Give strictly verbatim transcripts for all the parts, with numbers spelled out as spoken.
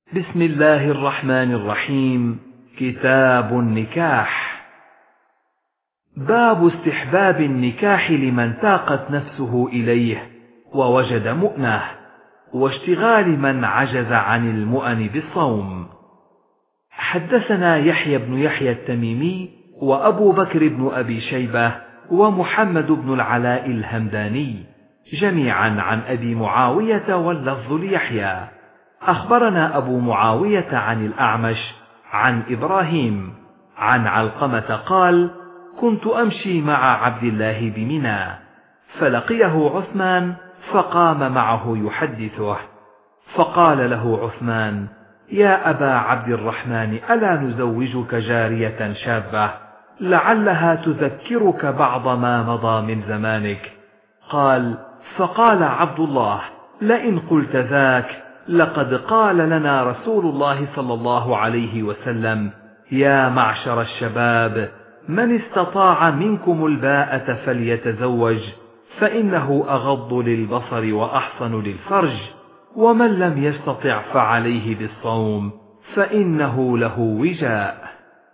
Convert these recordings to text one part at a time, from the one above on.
بسم الله الرحمن الرحيم. كتاب النكاح. باب استحباب النكاح لمن تاقت نفسه إليه ووجد مؤنة، واشتغال من عجز عن المؤن بالصوم. حدثنا يحيى بن يحيى التميمي وأبو بكر بن أبي شيبة ومحمد بن العلاء الهمداني جميعا عن أبي معاوية واللفظ ليحيى. أخبرنا أبو معاوية عن الأعمش عن إبراهيم عن علقمة قال: كنت أمشي مع عبد الله بمنى، فلقيه عثمان فقام معه يحدثه، فقال له عثمان: يا أبا عبد الرحمن، ألا نزوجك جارية شابة لعلها تذكرك بعض ما مضى من زمانك؟ قال: فقال عبد الله: لئن قلت ذاك لقد قال لنا رسول الله صلى الله عليه وسلم: يا معشر الشباب، من استطاع منكم الباءة فليتزوج، فإنه أغض للبصر وأحصن للفرج، ومن لم يستطع فعليه بالصوم، فإنه له وجاء.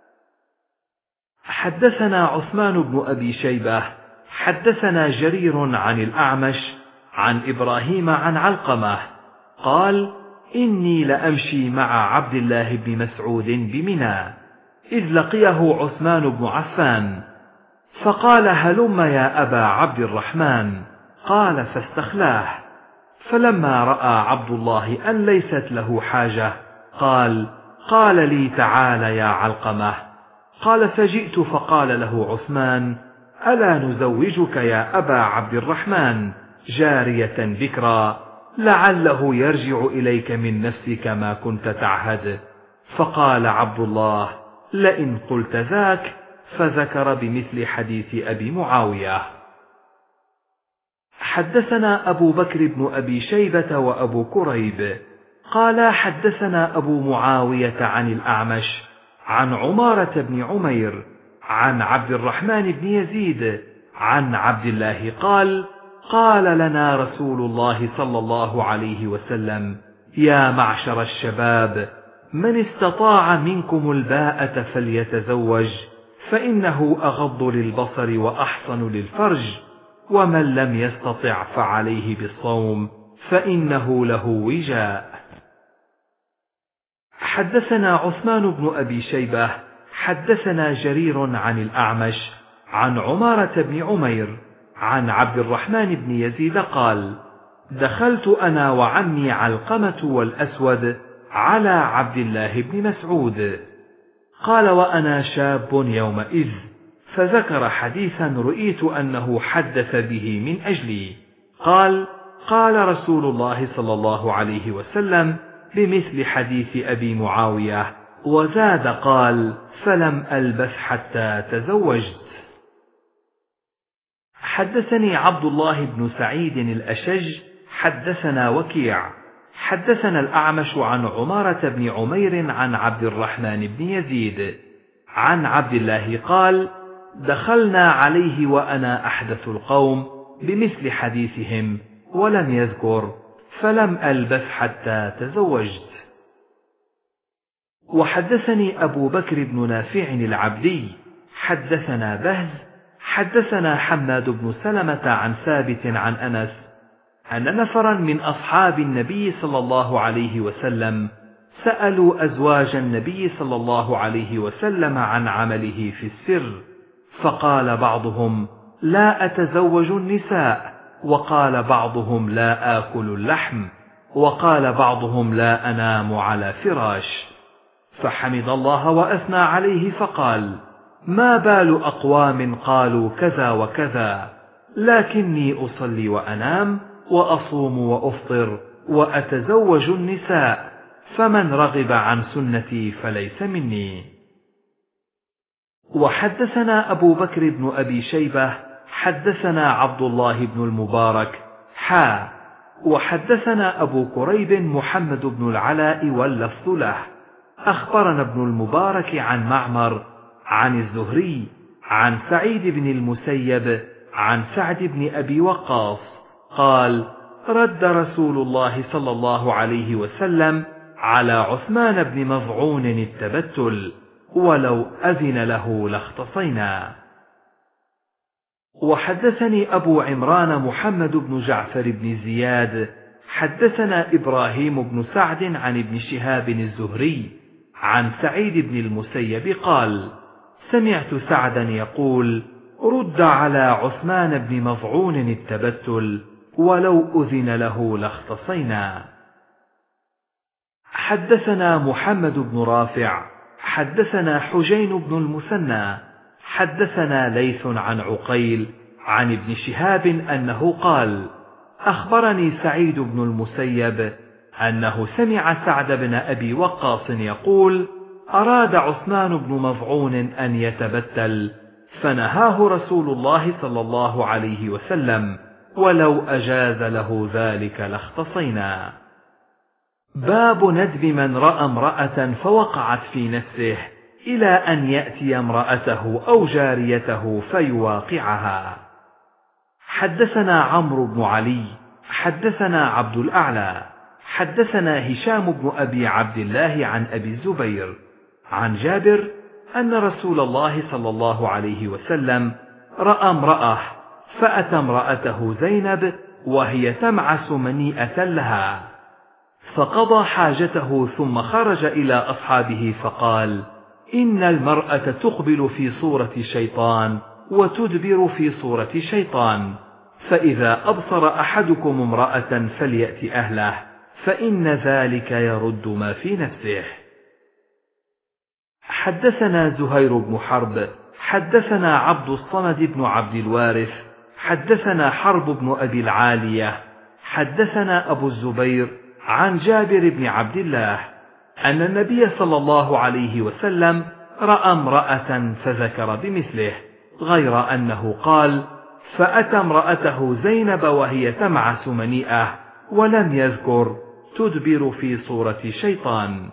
حدثنا عثمان بن أبي شيبة حدثنا جرير عن الأعمش عن إبراهيم عن علقمة قال: إني لأمشي مع عبد الله بن مسعود بمنى، إذ لقيه عثمان بن عفان، فقال: هلم يا أبا عبد الرحمن. قال: فاستخلاه، فلما رأى عبد الله أن ليست له حاجة قال: قال لي: تعال يا علقمة. قال: فجئت فقال له عثمان: ألا نزوجك يا أبا عبد الرحمن جارية بكرا لعله يرجع إليك من نفسك ما كنت تعهد؟ فقال عبد الله: لئن قلت ذاك، فذكر بمثل حديث أبي معاوية. حدثنا أبو بكر بن أبي شيبة وأبو كريب قال: حدثنا أبو معاوية عن الأعمش عن عمارة بن عمير عن عبد الرحمن بن يزيد عن عبد الله قال: قال لنا رسول الله صلى الله عليه وسلم: يا معشر الشباب، من استطاع منكم الباءة فليتزوج، فإنه أغض للبصر وأحصن للفرج، ومن لم يستطع فعليه بالصوم، فإنه له وجاء. حدثنا عثمان بن أبي شيبة حدثنا جرير عن الأعمش عن عمارة بن عمير عن عبد الرحمن بن يزيد قال: دخلت أنا وعمي علقمة والأسود على عبد الله بن مسعود. قال: وأنا شاب يومئذ، فذكر حديثا رؤيت أنه حدث به من أجلي. قال: قال رسول الله صلى الله عليه وسلم بمثل حديث أبي معاوية، وزاد قال: فلم ألبث حتى تزوجت. حدثني عبد الله بن سعيد الأشج حدثنا وكيع حدثنا الأعمش عن عمارة بن عمير عن عبد الرحمن بن يزيد عن عبد الله قال: دخلنا عليه وأنا أحدث القوم بمثل حديثهم، ولم يذكر فلم ألبث حتى تزوجت. وحدثني أبو بكر بن نافع العبدي حدثنا بهز حدثنا حماد بن سلمة عن ثابت عن أنس أن نفرا من أصحاب النبي صلى الله عليه وسلم سألوا أزواج النبي صلى الله عليه وسلم عن عمله في السر، فقال بعضهم: لا أتزوج النساء، وقال بعضهم: لا آكل اللحم، وقال بعضهم: لا أنام على فراش. فحمد الله وأثنى عليه فقال: ما بال أقوام قالوا كذا وكذا، لكني أصلي وأنام وأصوم وأفطر وأتزوج النساء، فمن رغب عن سنتي فليس مني. وحدثنا أبو بكر بن أبي شيبة حدثنا عبد الله بن المبارك حا وحدثنا أبو كريب محمد بن العلاء واللفظ له. أخبرنا ابن المبارك عن معمر عن الزهري عن سعيد بن المسيب عن سعد بن أبي وقاص قال: رد رسول الله صلى الله عليه وسلم على عثمان بن مظعون التبتل، ولو أذن له لاختصينا. وحدثني أبو عمران محمد بن جعفر بن زياد حدثنا إبراهيم بن سعد عن ابن شهاب الزهري عن سعيد بن المسيب قال: سمعت سعدا يقول: رد على عثمان بن مظعون التبتل، ولو أذن له لاختصينا. حدثنا محمد بن رافع حدثنا حجين بن المثنى حدثنا ليث عن عقيل عن ابن شهاب أنه قال: أخبرني سعيد بن المسيب أنه سمع سعد بن أبي وقاص يقول: أراد عثمان بن مظعون أن يتبتل، فنهاه رسول الله صلى الله عليه وسلم، ولو أجاز له ذلك لاختصينا. باب ندب من رأى امرأة فوقعت في نفسه إلى أن يأتي امرأته أو جاريته فيواقعها. حدثنا عمرو بن علي حدثنا عبد الأعلى حدثنا هشام بن أبي عبد الله عن أبي الزبير عن جابر أن رسول الله صلى الله عليه وسلم رأى امرأة فأتى امرأته زينب وهي تمعس منيئة لها، فقضى حاجته ثم خرج إلى أصحابه فقال: إن المرأة تقبل في صورة شيطان وتدبر في صورة شيطان، فإذا أبصر أحدكم امرأة فليأت أهله، فإن ذلك يرد ما في نفسه. حدثنا زهير بن حرب حدثنا عبد الصمد بن عبد الوارث حدثنا حرب بن أبي العالية حدثنا أبو الزبير عن جابر بن عبد الله أن النبي صلى الله عليه وسلم رأى امرأة فذكر بمثله، غير أنه قال: فأتى امرأته زينب وهي تمعس منيئة، ولم يذكر تدبر في صورة شيطان.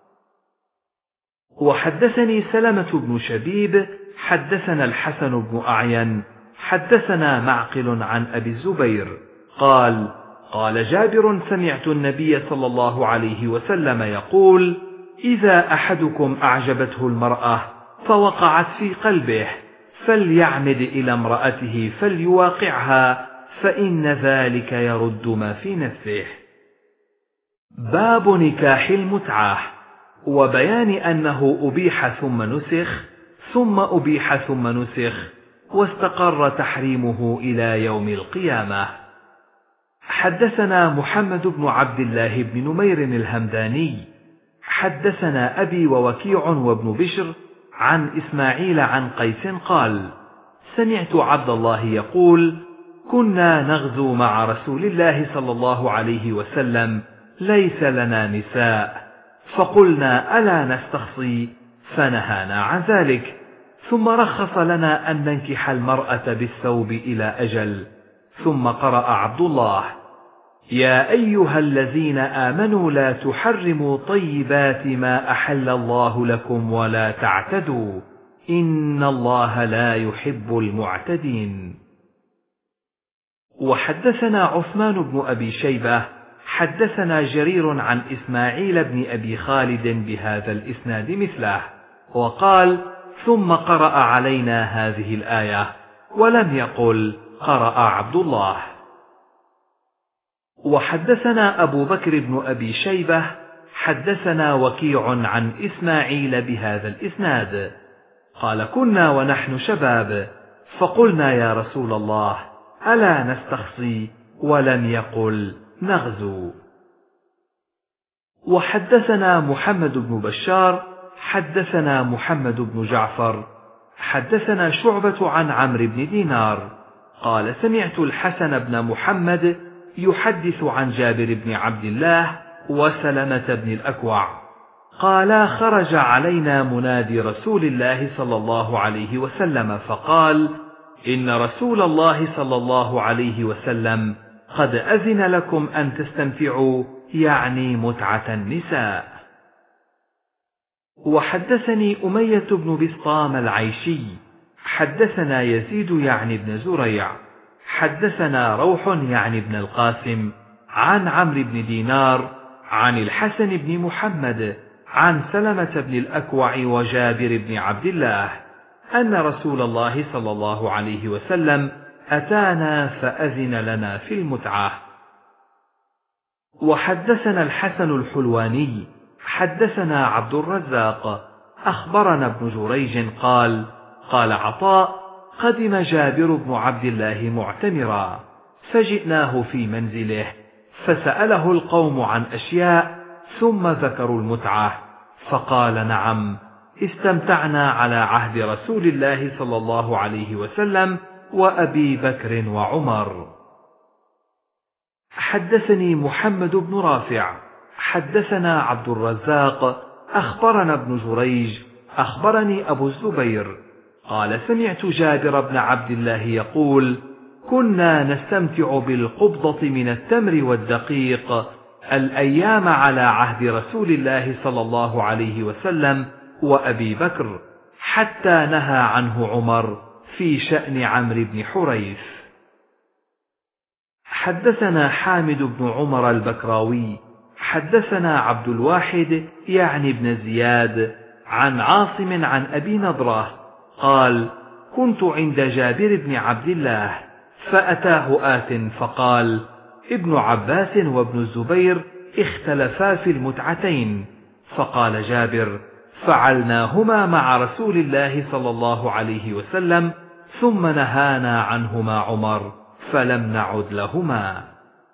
وحدثني سلمة بن شبيب حدثنا الحسن بن أعين حدثنا معقل عن أبي الزبير قال: قال جابر: سمعت النبي صلى الله عليه وسلم يقول: إذا أحدكم أعجبته المرأة فوقعت في قلبه فليعمد إلى امرأته فليواقعها، فإن ذلك يرد ما في نفسه. باب نكاح المتعة، وبيان أنه أبيح ثم نسخ ثم أبيح ثم نسخ، واستقر تحريمه إلى يوم القيامة. حدثنا محمد بن عبد الله بن نمير الهمداني حدثنا أبي ووكيع وابن بشر عن إسماعيل عن قيس قال: سمعت عبد الله يقول: كنا نغزو مع رسول الله صلى الله عليه وسلم، ليس لنا نساء، فقلنا: ألا نستخصي؟ فنهانا عن ذلك، ثم رخص لنا أن ننكح المرأة بالثوب إلى أجل. ثم قرأ عبد الله: يا أيها الذين آمنوا لا تحرموا طيبات ما أحل الله لكم ولا تعتدوا، إن الله لا يحب المعتدين. وحدثنا عثمان بن أبي شيبة حدثنا جرير عن إسماعيل بن أبي خالد بهذا الإسناد مثله، وقال: ثم قرأ علينا هذه الآية، ولم يقل قرأ عبد الله. وحدثنا أبو بكر بن أبي شيبة حدثنا وكيع عن إسماعيل بهذا الإسناد قال: كنا ونحن شباب فقلنا: يا رسول الله، ألا نستخصي؟ ولم يقل نغزو. وحدثنا محمد بن بشار حدثنا محمد بن جعفر حدثنا شعبة عن عمرو بن دينار قال: سمعت الحسن بن محمد يحدث عن جابر بن عبد الله وسلمة بن الأكوع قالا: خرج علينا منادي رسول الله صلى الله عليه وسلم فقال: إن رسول الله صلى الله عليه وسلم قد أذن لكم أن تستمتعوا، يعني متعة النساء. وحدثني أمية بن بسطام العيشي حدثنا يزيد يعني بن زريع حدثنا روح يعني بن القاسم عن عمرو بن دينار عن الحسن بن محمد عن سلمة بن الأكوع وجابر بن عبد الله أن رسول الله صلى الله عليه وسلم أتانا فأذن لنا في المتعة. وحدثنا الحسن الحلواني حدثنا عبد الرزاق أخبرنا ابن جريج قال قال عطاء قدم جابر بن عبد الله معتمرا فجئناه في منزله فسأله القوم عن أشياء ثم ذكروا المتعة فقال نعم استمتعنا على عهد رسول الله صلى الله عليه وسلم وأبي بكر وعمر. حدثني محمد بن رافع حدثنا عبد الرزاق أخبرنا ابن جريج أخبرني أبو الزبير قال سمعت جابر بن عبد الله يقول كنا نستمتع بالقبضة من التمر والدقيق الأيام على عهد رسول الله صلى الله عليه وسلم وأبي بكر حتى نهى عنه عمر في شأن عمرو بن حريث. حدثنا حامد بن عمر البكراوي حدثنا عبد الواحد يعني بن زياد عن عاصم عن أبي نضرة قال كنت عند جابر بن عبد الله فأتاه آت فقال ابن عباس وابن الزبير اختلفا في المتعتين فقال جابر فعلناهما مع رسول الله صلى الله عليه وسلم ثم نهانا عنهما عمر فلم نعد لهما.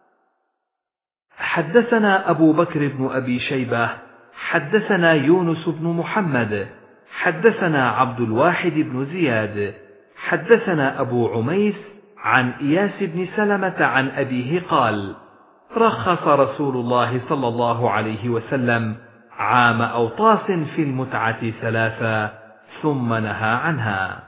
حدثنا أبو بكر بن أبي شيبة حدثنا يونس بن محمد حدثنا عبد الواحد بن زياد حدثنا أبو عميس عن إياس بن سلمة عن أبيه قال رخص رسول الله صلى الله عليه وسلم عام أوطاس في المتعة ثلاثا ثم نهى عنها.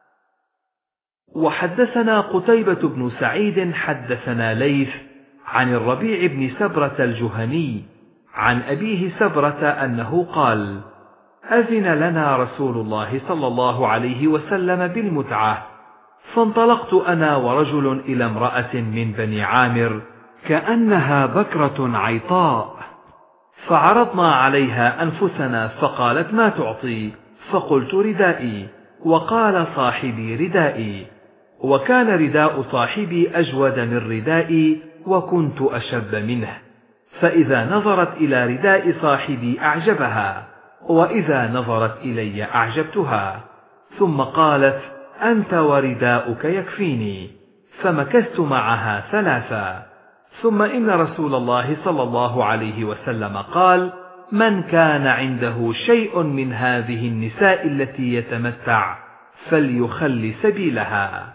وحدثنا قتيبة بن سعيد حدثنا ليث عن الربيع بن سبرة الجهني عن أبيه سبرة أنه قال أذن لنا رسول الله صلى الله عليه وسلم بالمتعة فانطلقت أنا ورجل إلى امرأة من بني عامر كأنها بكرة عيطاء فعرضنا عليها أنفسنا فقالت ما تعطي فقلت ردائي وقال صاحبي ردائي وكان رداء صاحبي أجود من ردائي وكنت أشب منه فإذا نظرت إلى رداء صاحبي أعجبها وإذا نظرت إلي أعجبتها ثم قالت أنت ورداؤك يكفيني فمكثت معها ثلاثا ثم إن رسول الله صلى الله عليه وسلم قال من كان عنده شيء من هذه النساء التي يتمتع فليخل سبيلها.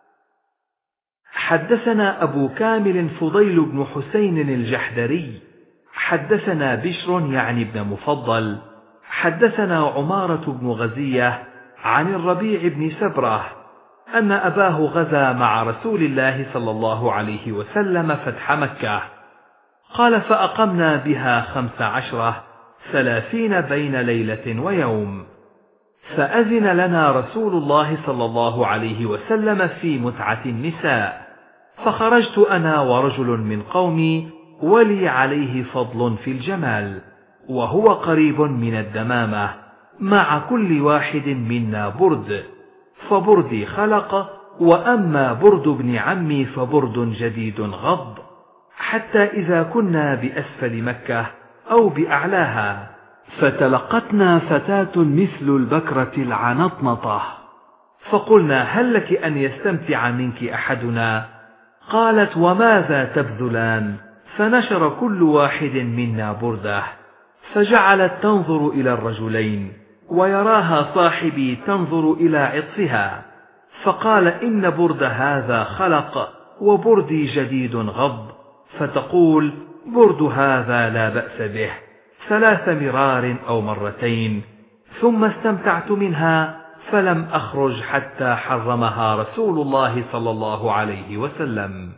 حدثنا أبو كامل فضيل بن حسين الجحدري حدثنا بشر يعني بن مفضل حدثنا عمارة بن غزية عن الربيع بن سبرة أن أباه غزا مع رسول الله صلى الله عليه وسلم فتح مكة قال فأقمنا بها خمس عشرة ثلاثين بين ليلة ويوم فأذن لنا رسول الله صلى الله عليه وسلم في متعة النساء فخرجت أنا ورجل من قومي ولي عليه فضل في الجمال وهو قريب من الدمامة مع كل واحد منا برد فبردي خلق وأما برد ابن عمي فبرد جديد غض حتى إذا كنا بأسفل مكة أو بأعلاها فتلقتنا فتاة مثل البكرة العنطنطة فقلنا هل لك أن يستمتع منك أحدنا؟ قالت وماذا تبذلان؟ فنشر كل واحد منا برده فجعلت تنظر إلى الرجلين ويراها صاحبي تنظر إلى عطفها فقال إن برد هذا خلق وبردي جديد غض فتقول برد هذا لا بأس به ثلاث مرار أو مرتين ثم استمتعت منها فلم أخرج حتى حرمها رسول الله صلى الله عليه وسلم.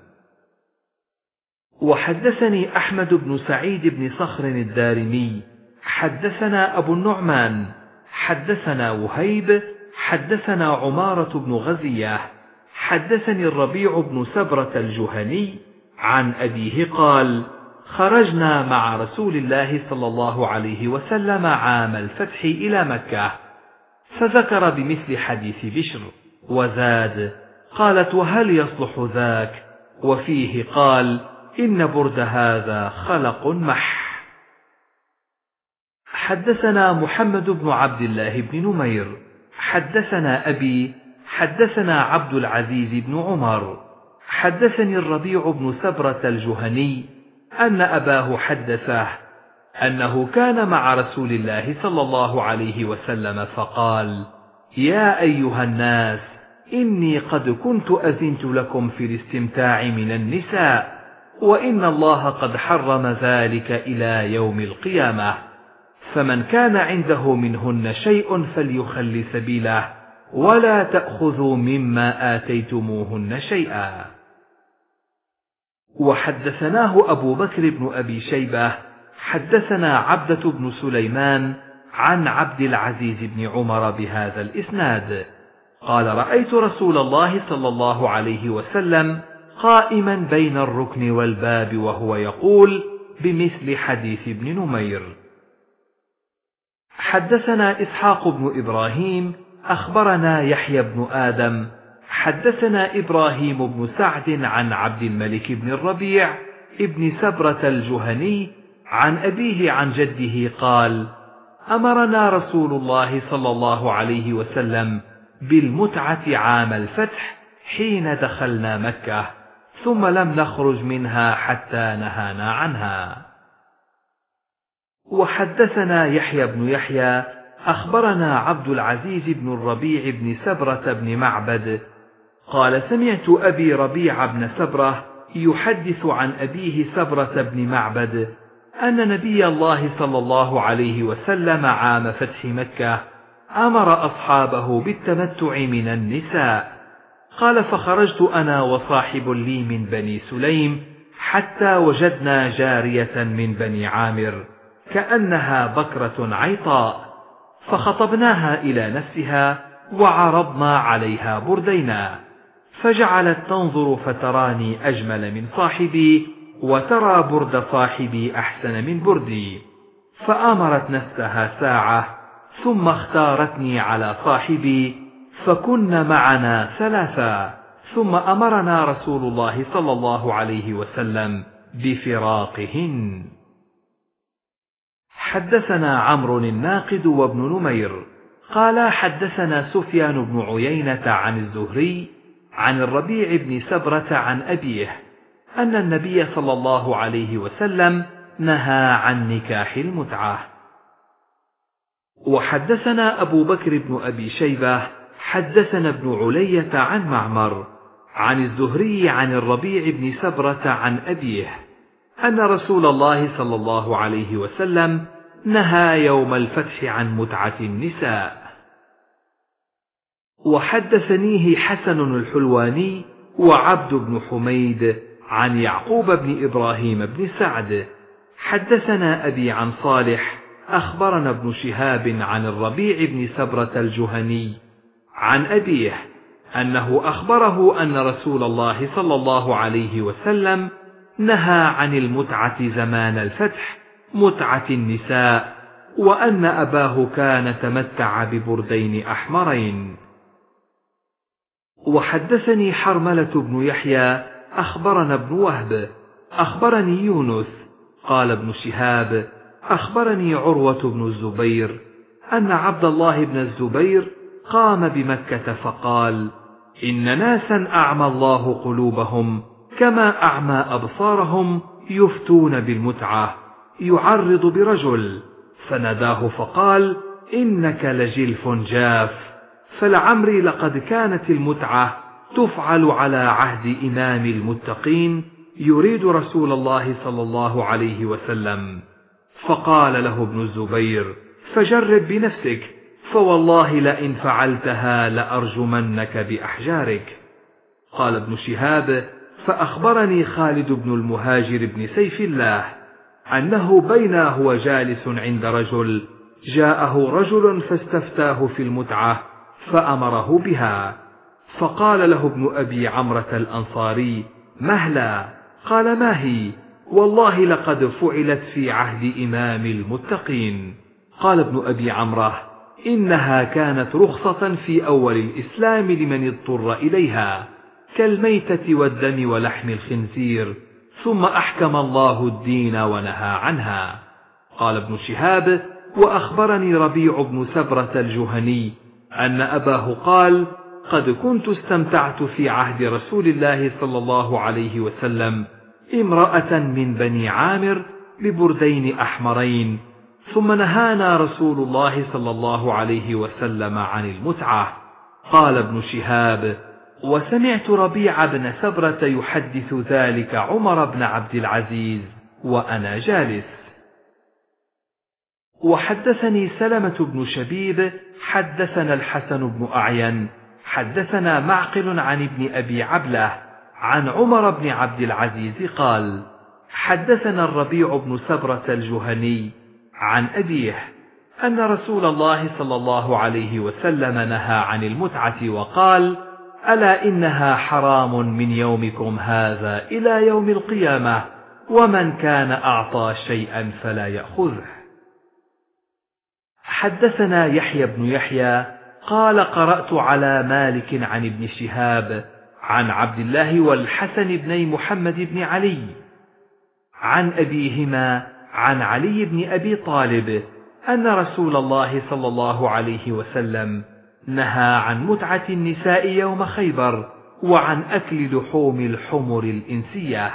وحدثني أحمد بن سعيد بن صخر الدارمي حدثنا أبو النعمان حدثنا وهيب حدثنا عمارة بن غزية حدثني الربيع بن سبرة الجهني عن أبيه قال خرجنا مع رسول الله صلى الله عليه وسلم عام الفتح إلى مكة، فذكر بمثل حديث بشر وزاد: قالت: وهل يصلح ذاك؟ وفيه قال: إن برد هذا خلق مح. حدثنا محمد بن عبد الله بن نمير حدثنا أبي حدثنا عبد العزيز بن عمر حدثني الربيع بن سبرة الجهني أن أباه حدثه أنه كان مع رسول الله صلى الله عليه وسلم فقال: يا أيها الناس، إني قد كنت أذنت لكم في الاستمتاع من النساء، وإن الله قد حرم ذلك إلى يوم القيامة، فمن كان عنده منهن شيء فليخل سبيله، ولا تأخذوا مما آتيتموهن شيئا. وحدثناه أبو بكر بن أبي شيبة حدثنا عبدة بن سليمان عن عبد العزيز بن عمر بهذا الإسناد قال: رأيت رسول الله صلى الله عليه وسلم قائما بين الركن والباب وهو يقول بمثل حديث ابن نمير. حدثنا إسحاق بن إبراهيم أخبرنا يحيى بن آدم حدثنا إبراهيم بن سعد عن عبد الملك بن الربيع ابن سبرة الجهني عن أبيه عن جده قال: أمرنا رسول الله صلى الله عليه وسلم بالمتعة عام الفتح حين دخلنا مكة، ثم لم نخرج منها حتى نهانا عنها. وحدثنا يحيى بن يحيى أخبرنا عبد العزيز بن الربيع بن سبرة بن معبد قال: سمعت أبي ربيع بن سبرة يحدث عن أبيه سبرة بن معبد أن نبي الله صلى الله عليه وسلم عام فتح مكة أمر أصحابه بالتمتع من النساء. قال: فخرجت أنا وصاحب لي من بني سليم حتى وجدنا جارية من بني عامر كأنها بكرة عيطاء، فخطبناها إلى نفسها وعرضنا عليها بردينا، فجعلت تنظر فتراني أجمل من صاحبي وترى برد صاحبي أحسن من بردي، فآمرت نفسها ساعة ثم اختارتني على صاحبي، فكن معنا ثلاثا، ثم أمرنا رسول الله صلى الله عليه وسلم بفراقهن. حدثنا عمرو الناقد وابن نمير قال: حدثنا سفيان بن عيينة عن الزهري عن الربيع بن سبرة عن أبيه أن النبي صلى الله عليه وسلم نهى عن نكاح المتعة. وحدثنا أبو بكر بن أبي شيبة حدثنا ابن علية عن معمر عن الزهري عن الربيع بن سبرة عن أبيه أن رسول الله صلى الله عليه وسلم نهى يوم الفتح عن متعة النساء. وحدثنيه حسن الحلواني وعبد بن حميد عن يعقوب بن إبراهيم بن سعد حدثنا أبي عن صالح أخبرنا ابن شهاب عن الربيع بن سبرة الجهني عن أبيه أنه أخبره أن رسول الله صلى الله عليه وسلم نهى عن المتعة زمان الفتح متعة النساء، وأن أباه كان تمتع ببردين أحمرين. وحدثني حرملة بن يحيى أخبرنا ابن وهب أخبرني يونس قال ابن شهاب أخبرني عروة بن الزبير أن عبد الله بن الزبير قام بمكة فقال: إن ناسا أعمى الله قلوبهم كما أعمى أبصارهم يفتون بالمتعة، يعرض برجل، فناداه فقال: إنك لجلف جاف، فلعمري لقد كانت المتعة تفعل على عهد إمام المتقين يريد رسول الله صلى الله عليه وسلم. فقال له ابن الزبير: فجرب بنفسك، فوالله لئن فعلتها لأرجمنك بأحجارك. قال ابن شهاب: فأخبرني خالد بن المهاجر بن سيف الله أنه بينا هو جالس عند رجل جاءه رجل فاستفتاه في المتعة فأمره بها، فقال له ابن أبي عمرة الأنصاري: مهلا؟ قال: ما هي؟ والله لقد فعلت في عهد إمام المتقين. قال ابن أبي عمرة: إنها كانت رخصة في أول الإسلام لمن اضطر إليها، كالميتة والدم ولحم الخنزير، ثم أحكم الله الدين ونهى عنها. قال ابن شهاب: وأخبرني ربيع بن سبرة الجهني أن أباه قال: قد كنت استمتعت في عهد رسول الله صلى الله عليه وسلم امرأة من بني عامر ببردين أحمرين، ثم نهانا رسول الله صلى الله عليه وسلم عن المتعة. قال ابن شهاب: وسمعت ربيع بن سبرة يحدث ذلك عمر بن عبد العزيز وأنا جالس. وحدثني سلمة بن شبيب حدثنا الحسن بن أعين حدثنا معقل عن ابن أبي عبلة عن عمر بن عبد العزيز قال: حدثنا الربيع بن سبرة الجهني عن أبيه أن رسول الله صلى الله عليه وسلم نهى عن المتعة وقال: ألا إنها حرام من يومكم هذا إلى يوم القيامة، ومن كان أعطى شيئا فلا يأخذه. حدثنا يحيى بن يحيى قال: قرأت على مالك عن ابن شهاب عن عبد الله والحسن بن محمد بن علي عن أبيهما عن علي بن أبي طالب أن رسول الله صلى الله عليه وسلم نهى عن متعة النساء يوم خيبر وعن أكل لحوم الحمر الإنسية.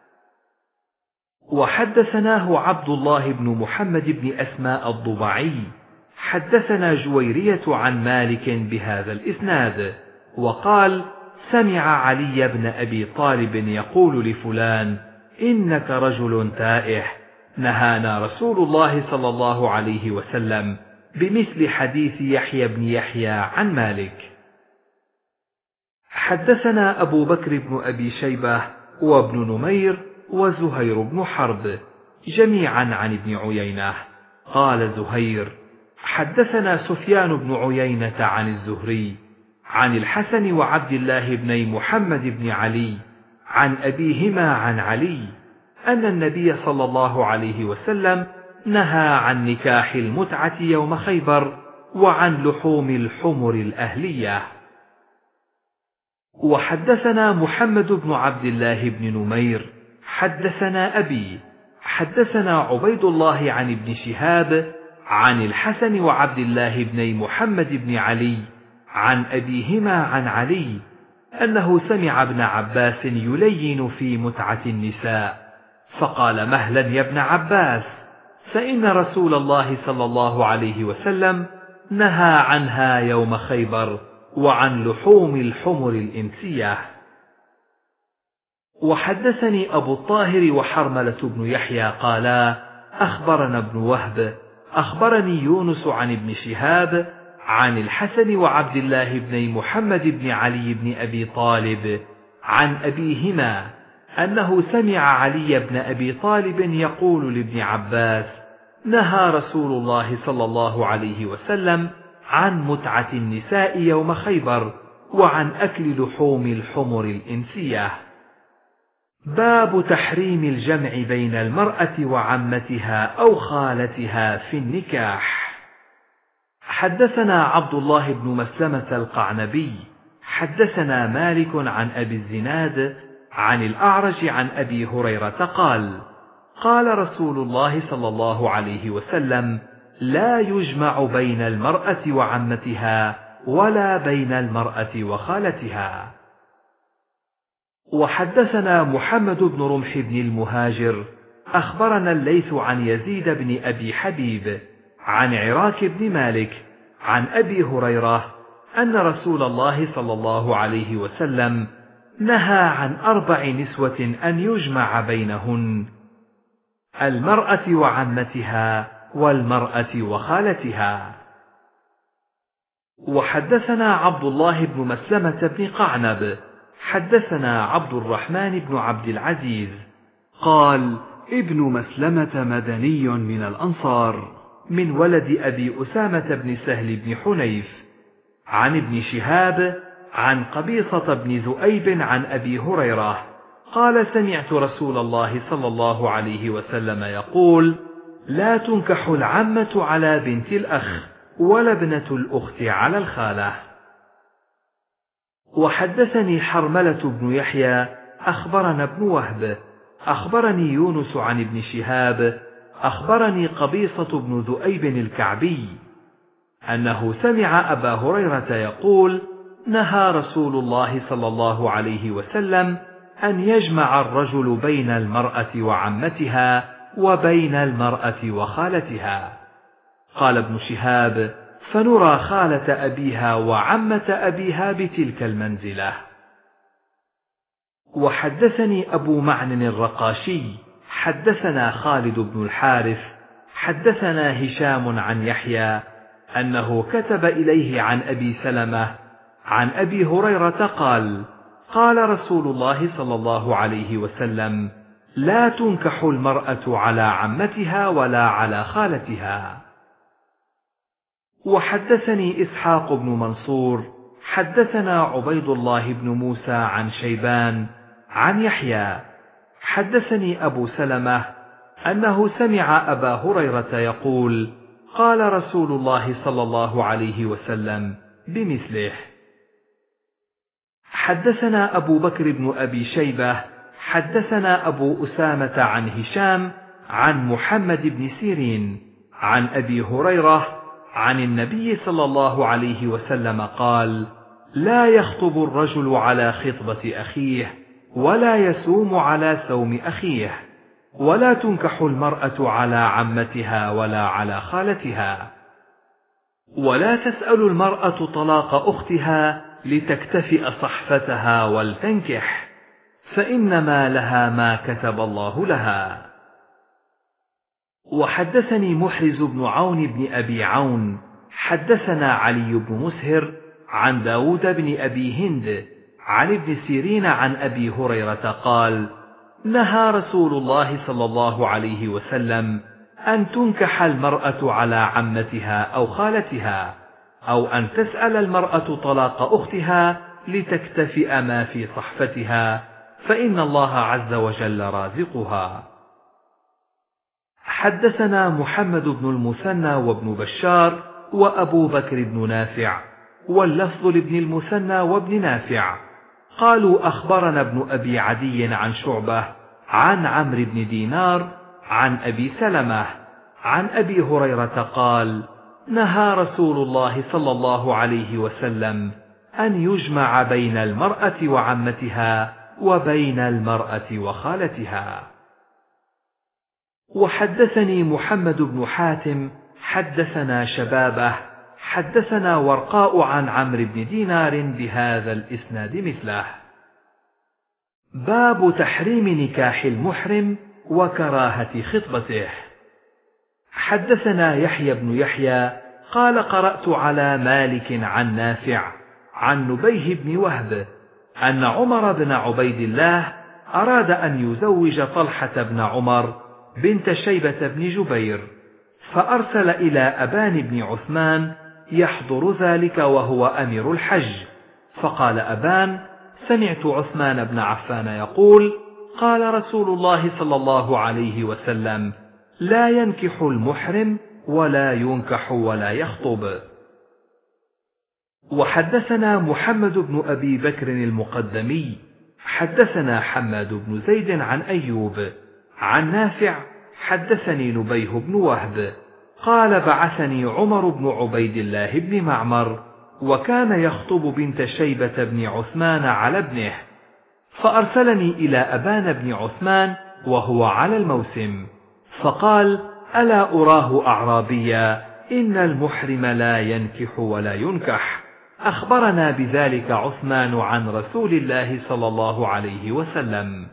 وحدثناه عبد الله بن محمد بن أسماء الضبعي حدثنا جويرية عن مالك بهذا الإسناد وقال: سمع علي بن أبي طالب يقول لفلان: إنك رجل تائح، نهانا رسول الله صلى الله عليه وسلم بمثل حديث يحيى بن يحيى عن مالك. حدثنا أبو بكر بن أبي شيبة وابن نمير وزهير بن حرب جميعا عن ابن عيينة. قال زهير: حدثنا سفيان بن عيينة عن الزهري عن الحسن وعبد الله بن محمد بن علي عن أبيهما عن علي أن النبي صلى الله عليه وسلم نهى عن نكاح المتعة يوم خيبر وعن لحوم الحمر الأهلية. وحدثنا محمد بن عبد الله بن نمير حدثنا أبي حدثنا عبيد الله عن ابن شهاب عن الحسن وعبد الله بن محمد بن علي عن أبيهما عن علي أنه سمع ابن عباس يلين في متعة النساء، فقال: مهلا يا ابن عباس، فإن رسول الله صلى الله عليه وسلم نهى عنها يوم خيبر وعن لحوم الحمر الإنسية. وحدثني أبو الطاهر وحرملة بن يحيى قالا: أخبرنا ابن وهب أخبرني يونس عن ابن شهاب عن الحسن وعبد الله بن محمد بن علي بن أبي طالب عن أبيهما أنه سمع علي بن أبي طالب يقول لابن عباس: نهى رسول الله صلى الله عليه وسلم عن متعة النساء يوم خيبر وعن أكل لحوم الحمر الإنسية. باب تحريم الجمع بين المرأة وعمتها أو خالتها في النكاح. حدثنا عبد الله بن مسلمة القعنبي حدثنا مالك عن أبي الزناد عن الأعرج عن أبي هريرة قال: قال رسول الله صلى الله عليه وسلم: لا يجمع بين المرأة وعمتها ولا بين المرأة وخالتها. وحدثنا محمد بن رمح بن المهاجر أخبرنا الليث عن يزيد بن أبي حبيب عن عراك بن مالك عن أبي هريرة أن رسول الله صلى الله عليه وسلم نهى عن أربع نسوة أن يجمع بينهن: المرأة وعمتها والمرأة وخالتها. وحدثنا عبد الله بن مسلمة بن قعنب حدثنا عبد الرحمن بن عبد العزيز قال: ابن مسلمة مدني من الأنصار من ولد أبي أسامة بن سهل بن حنيف عن ابن شهاب عن قبيصة بن ذؤيب عن أبي هريرة قال: سمعت رسول الله صلى الله عليه وسلم يقول: لا تنكح العمة على بنت الأخ، ولا ابنة الأخت على الخالة. وحدثني حرملة بن يحيى أخبرنا ابن وهب أخبرني يونس عن ابن شهاب أخبرني قبيصة بن ذؤيب الكعبي أنه سمع أبا هريرة يقول: نهى رسول الله صلى الله عليه وسلم أن يجمع الرجل بين المرأة وعمتها وبين المرأة وخالتها. قال ابن شهاب: فنرى خالة أبيها وعمة أبيها بتلك المنزلة. وحدثني أبو معن الرقاشي حدثنا خالد بن الحارث حدثنا هشام عن يحيى أنه كتب إليه عن أبي سلمة عن أبي هريرة قال: قال رسول الله صلى الله عليه وسلم: لا تنكح المرأة على عمتها ولا على خالتها. وحدثني إسحاق بن منصور حدثنا عبيد الله بن موسى عن شيبان عن يحيى حدثني أبو سلمة أنه سمع أبا هريرة يقول: قال رسول الله صلى الله عليه وسلم بمثله. حدثنا أبو بكر بن أبي شيبة حدثنا أبو أسامة عن هشام عن محمد بن سيرين عن أبي هريرة عن النبي صلى الله عليه وسلم قال: لا يخطب الرجل على خطبة أخيه، ولا يسوم على سوم أخيه، ولا تنكح المرأة على عمتها ولا على خالتها، ولا تسأل المرأة طلاق أختها لتكتفئ صحفتها ولتنكح، فإنما لها ما كتب الله لها. وحدثني محرز بن عون بن أبي عون حدثنا علي بن مسهر عن داود بن أبي هند عن ابن سيرين عن أبي هريرة قال: نهى رسول الله صلى الله عليه وسلم أن تنكح المرأة على عمتها أو خالتها، أو أن تسأل المرأة طلاق أختها لتكتفئ ما في صحفتها، فإن الله عز وجل رازقها. حدثنا محمد بن المثنى وابن بشار وأبو بكر بن نافع، واللفظ لابن المثنى وابن نافع قالوا: أخبرنا ابن أبي عدي عن شعبة عن عمرو بن دينار عن أبي سلمة عن أبي هريرة قال: نهى رسول الله صلى الله عليه وسلم أن يجمع بين المرأة وعمتها وبين المرأة وخالتها. وحدثني محمد بن حاتم حدثنا شبابه حدثنا ورقاء عن عمرو بن دينار بهذا الإسناد مثله. باب تحريم نكاح المحرم وكراهة خطبته. حدثنا يحيى بن يحيى قال: قرأت على مالك عن نافع عن نبيه بن وهب أن عمر بن عبيد الله أراد أن يزوج طلحة بن عمر بنت شيبة بن جبير، فأرسل إلى أبان بن عثمان يحضر ذلك وهو أمير الحج، فقال أبان: سمعت عثمان بن عفان يقول: قال رسول الله صلى الله عليه وسلم: لا ينكح المحرم ولا ينكح ولا يخطب. وحدثنا محمد بن أبي بكر المقدمي حدثنا حماد بن زيد عن أيوب عن نافع حدثني نبيه بن وهب قال: بعثني عمر بن عبيد الله بن معمر، وكان يخطب بنت شيبة بن عثمان على ابنه، فأرسلني إلى أبان بن عثمان وهو على الموسم، فقال: ألا أراه أعرابيا، إن المحرم لا ينكح ولا ينكح. أخبرنا بذلك عثمان عن رسول الله صلى الله عليه وسلم.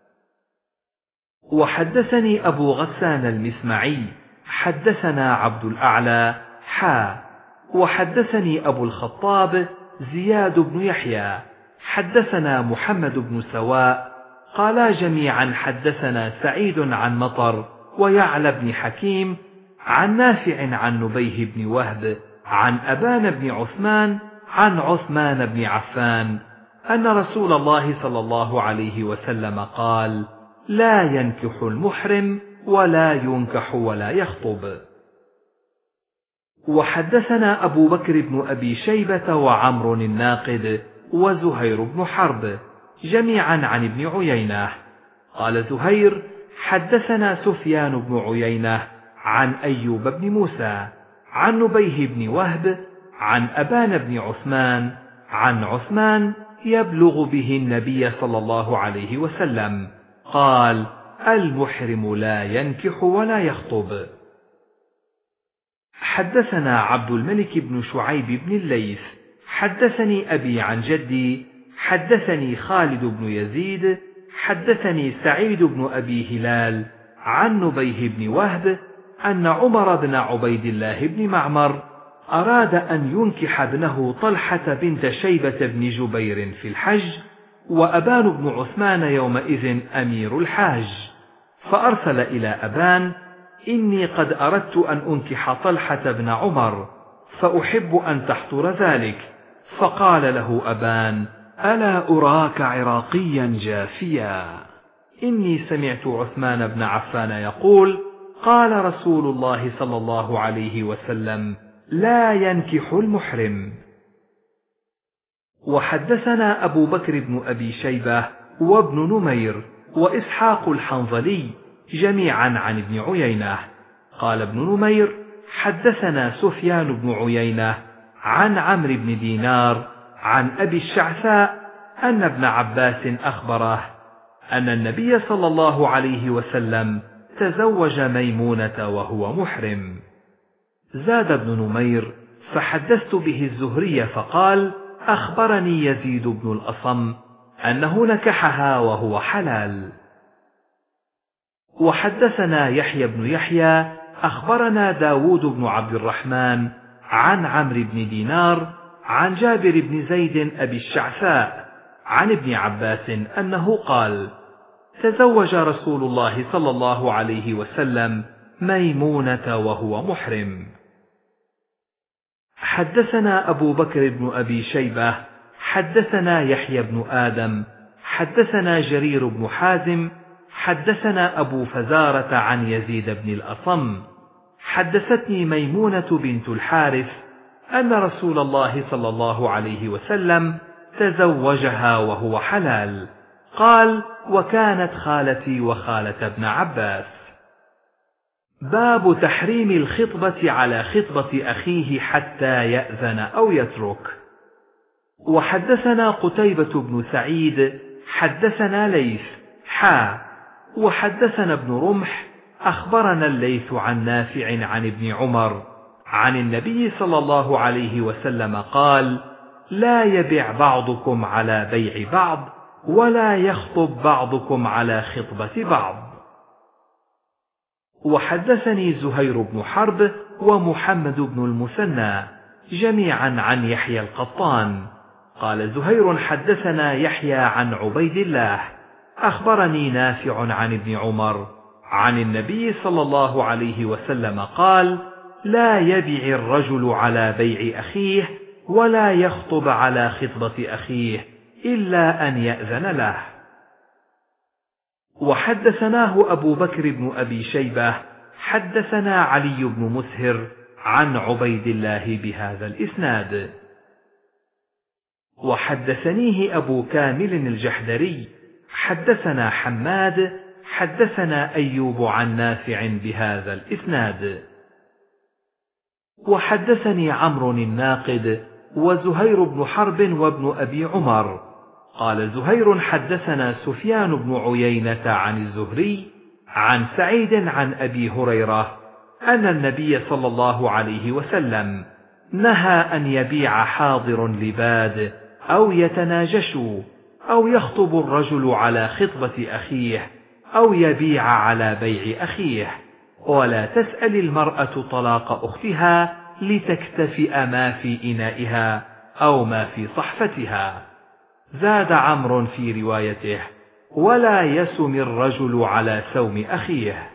وحدثني أبو غسان المسمعي حدثنا عبد الأعلى حا وحدثني أبو الخطاب زياد بن يحيى حدثنا محمد بن سواء قالا جميعا حدثنا سعيد عن مطر ويعلى بن حكيم عن نافع عن نبيه بن وهب عن أبان بن عثمان عن عثمان بن عفان أن رسول الله صلى الله عليه وسلم قال: لا ينكح المحرم ولا ينكح ولا يخطب. وحدثنا أبو بكر بن أبي شيبة وعمر الناقد وزهير بن حرب جميعا عن ابن عيينة. قال زهير: حدثنا سفيان بن عيينة عن أيوب بن موسى عن نبيه بن وهب عن أبان بن عثمان عن عثمان يبلغ به النبي صلى الله عليه وسلم قال: المحرم لا ينكح ولا يخطب. حدثنا عبد الملك بن شعيب بن الليث حدثني أبي عن جدي حدثني خالد بن يزيد حدثني سعيد بن أبي هلال عن نبيه بن وهب أن عمر بن عبيد الله بن معمر أراد أن ينكح ابنه طلحة بنت شيبة بن جبير في الحج، وأبان بن عثمان يومئذ أمير الحاج، فأرسل إلى أبان: إني قد أردت أن أنكح طلحة بن عمر، فأحب أن تحضر ذلك. فقال له أبان: ألا أراك عراقيا جافيا؟ إني سمعت عثمان بن عفان يقول: قال رسول الله صلى الله عليه وسلم: لا ينكح المحرم. وحدثنا أبو بكر بن أبي شيبة وابن نمير وإسحاق الحنظلي جميعا عن ابن عيينة. قال ابن نمير: حدثنا سفيان بن عيينة عن عمرو بن دينار عن أبي الشعثاء أن ابن عباس أخبره أن النبي صلى الله عليه وسلم تزوج ميمونة وهو محرم. زاد ابن نمير: فحدثت به الزهري فقال: أخبرني يزيد بن الأصم أنه نكحها وهو حلال. وحدثنا يحيى بن يحيى أخبرنا داود بن عبد الرحمن عن عمرو بن دينار عن جابر بن زيد أبي الشعثاء عن ابن عباس أنه قال: تزوج رسول الله صلى الله عليه وسلم ميمونة وهو محرم. حدثنا أبو بكر بن أبي شيبة حدثنا يحيى بن آدم حدثنا جرير بن حازم حدثنا أبو فزارة عن يزيد بن الأصم حدثتني ميمونة بنت الحارث أن رسول الله صلى الله عليه وسلم تزوجها وهو حلال. قال: وكانت خالتي وخالة ابن عباس. باب تحريم الخطبة على خطبة أخيه حتى يأذن أو يترك. وحدثنا قتيبة بن سعيد حدثنا ليث حا وحدثنا ابن رمح أخبرنا الليث عن نافع عن ابن عمر عن النبي صلى الله عليه وسلم قال: لا يبع بعضكم على بيع بعض ولا يخطب بعضكم على خطبة بعض. وحدثني زهير بن حرب ومحمد بن المثنى جميعا عن يحيى القطان قال زهير: حدثنا يحيى عن عبيد الله أخبرني نافع عن ابن عمر عن النبي صلى الله عليه وسلم قال: لا يبع الرجل على بيع أخيه ولا يخطب على خطبة أخيه إلا أن يأذن له. وحدثناه أبو بكر بن أبي شيبة حدثنا علي بن مسهر عن عبيد الله بهذا الإسناد. وحدثنيه أبو كامل الجحدري حدثنا حماد حدثنا أيوب عن نافع بهذا الإسناد. وحدثني عمرو الناقد وزهير بن حرب وابن أبي عمر قال زهير: حدثنا سفيان بن عيينة عن الزهري عن سعيد عن أبي هريرة أن النبي صلى الله عليه وسلم نهى أن يبيع حاضر لباد أو يتناجشوا أو يخطب الرجل على خطبة أخيه أو يبيع على بيع أخيه، ولا تسأل المرأة طلاق أختها لتكتفئ ما في إنائها أو ما في صحفتها. زاد عمرو في روايته: ولا يسم الرجل على سوم أخيه.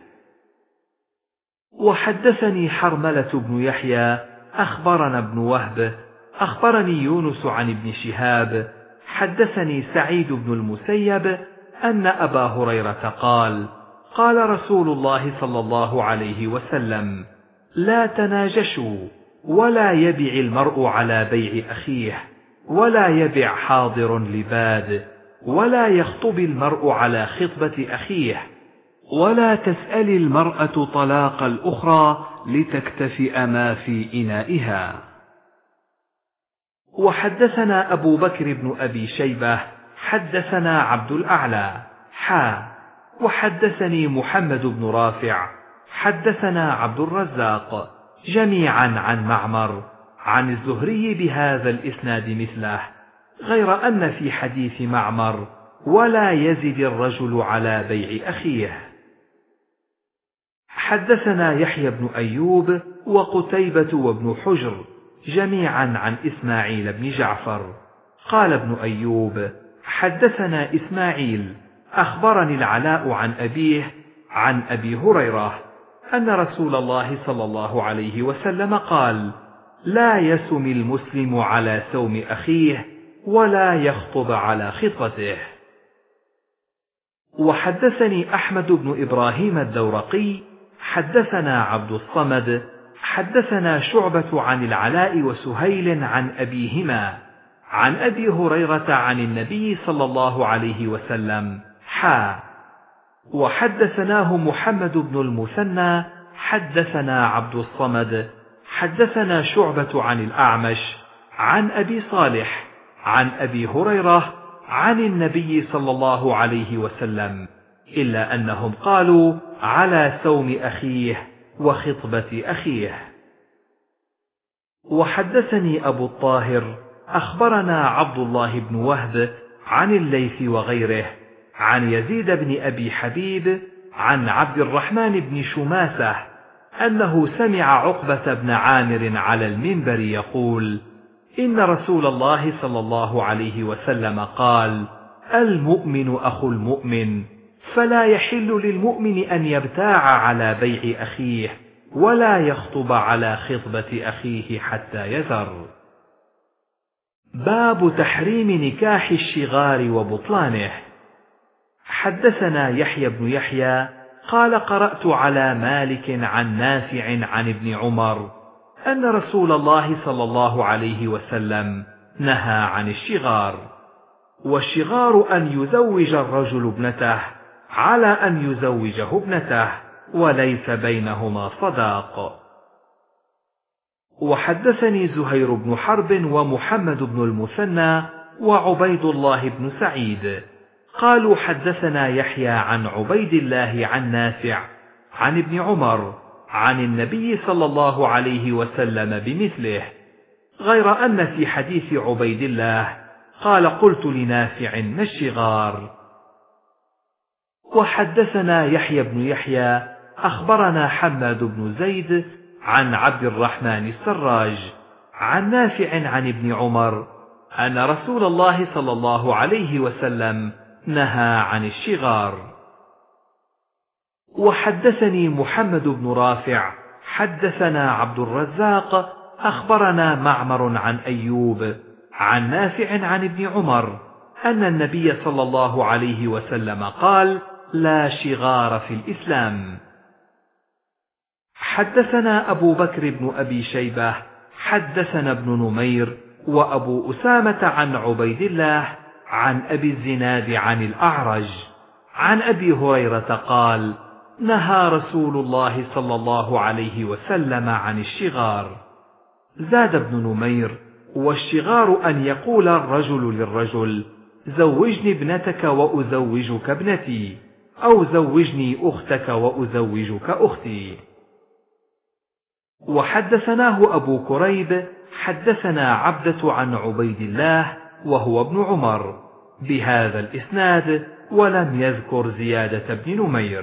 وحدثني حرملة بن يحيى أخبرنا ابن وهب أخبرني يونس عن ابن شهاب حدثني سعيد بن المسيب أن أبا هريرة قال: قال رسول الله صلى الله عليه وسلم: لا تناجشوا، ولا يبع المرء على بيع أخيه، ولا يبع حاضر لباد، ولا يخطب المرء على خطبة أخيه، ولا تسأل المرأة طلاق الأخرى لتكتفئ ما في إنائها. وحدثنا أبو بكر بن أبي شيبة حدثنا عبد الأعلى حا وحدثني محمد بن رافع حدثنا عبد الرزاق جميعا عن معمر عن الزهري بهذا الإسناد مثله، غير أن في حديث معمر: ولا يزد الرجل على بيع أخيه. حدثنا يحيى بن أيوب وقتيبة وابن حجر جميعا عن إسماعيل بن جعفر. قال ابن أيوب: حدثنا إسماعيل أخبرني العلاء عن أبيه عن أبي هريرة أن رسول الله صلى الله عليه وسلم قال: لا يسم المسلم على سوم أخيه، ولا يخطب على خطبته. وحدثني أحمد بن إبراهيم الدورقي حدثنا عبد الصمد حدثنا شعبة عن العلاء وسهيل عن أبيهما عن أبي هريرة عن النبي صلى الله عليه وسلم حا. وحدثناه محمد بن المثنى حدثنا عبد الصمد حدثنا شعبة عن الأعمش عن أبي صالح عن أبي هريرة عن النبي صلى الله عليه وسلم، إلا أنهم قالوا: على سوم أخيه وخطبة أخيه. وحدثني أبو الطاهر أخبرنا عبد الله بن وهب عن الليث وغيره عن يزيد بن أبي حبيب عن عبد الرحمن بن شماسة أنه سمع عقبة بن عامر على المنبر يقول: إن رسول الله صلى الله عليه وسلم قال: المؤمن أخو المؤمن، فلا يحل للمؤمن أن يبتاع على بيع أخيه، ولا يخطب على خطبة أخيه حتى يذر. باب تحريم نكاح الشغار وبطلانه. حدثنا يحيى بن يحيى قال: قرأت على مالك عن نافع عن ابن عمر أن رسول الله صلى الله عليه وسلم نهى عن الشغار. والشغار أن يزوج الرجل ابنته على أن يزوجه ابنته، وليس بينهما صداق. وحدثني زهير بن حرب ومحمد بن المثنى وعبيد الله بن سعيد قالوا: حدثنا يحيى عن عبيد الله عن نافع عن ابن عمر عن النبي صلى الله عليه وسلم بمثله، غير أن في حديث عبيد الله قال: قلت لنافع ما الشغار. وحدثنا يحيى بن يحيى أخبرنا حماد بن زيد عن عبد الرحمن السراج عن نافع عن ابن عمر أن رسول الله صلى الله عليه وسلم نهى عن الشغار. وحدثني محمد بن رافع حدثنا عبد الرزاق أخبرنا معمر عن أيوب عن نافع عن ابن عمر أن النبي صلى الله عليه وسلم قال: لا شغار في الإسلام. حدثنا أبو بكر بن أبي شيبة حدثنا ابن نمير وأبو أسامة عن عبيد الله عن أبي الزناد عن الأعرج عن أبي هريرة قال: نهى رسول الله صلى الله عليه وسلم عن الشغار. زاد ابن نمير: والشغار أن يقول الرجل للرجل: زوجني ابنتك وأزوجك ابنتي، أو زوجني أختك وأزوجك أختي. وحدثناه أبو كريب حدثنا عبدة عن عبيد الله وهو ابن عمر بهذا الإسناد، ولم يذكر زيادة ابن نمير.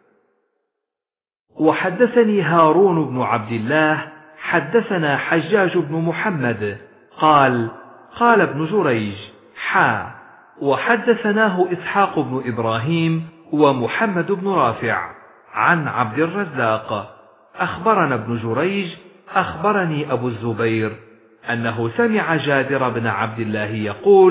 وحدثني هارون بن عبد الله حدثنا حجاج بن محمد قال: قال ابن جريج حا. وحدثناه إسحاق بن إبراهيم ومحمد بن رافع عن عبد الرزاق أخبرنا ابن جريج أخبرني أبو الزبير أنه سمع جابر بن عبد الله يقول: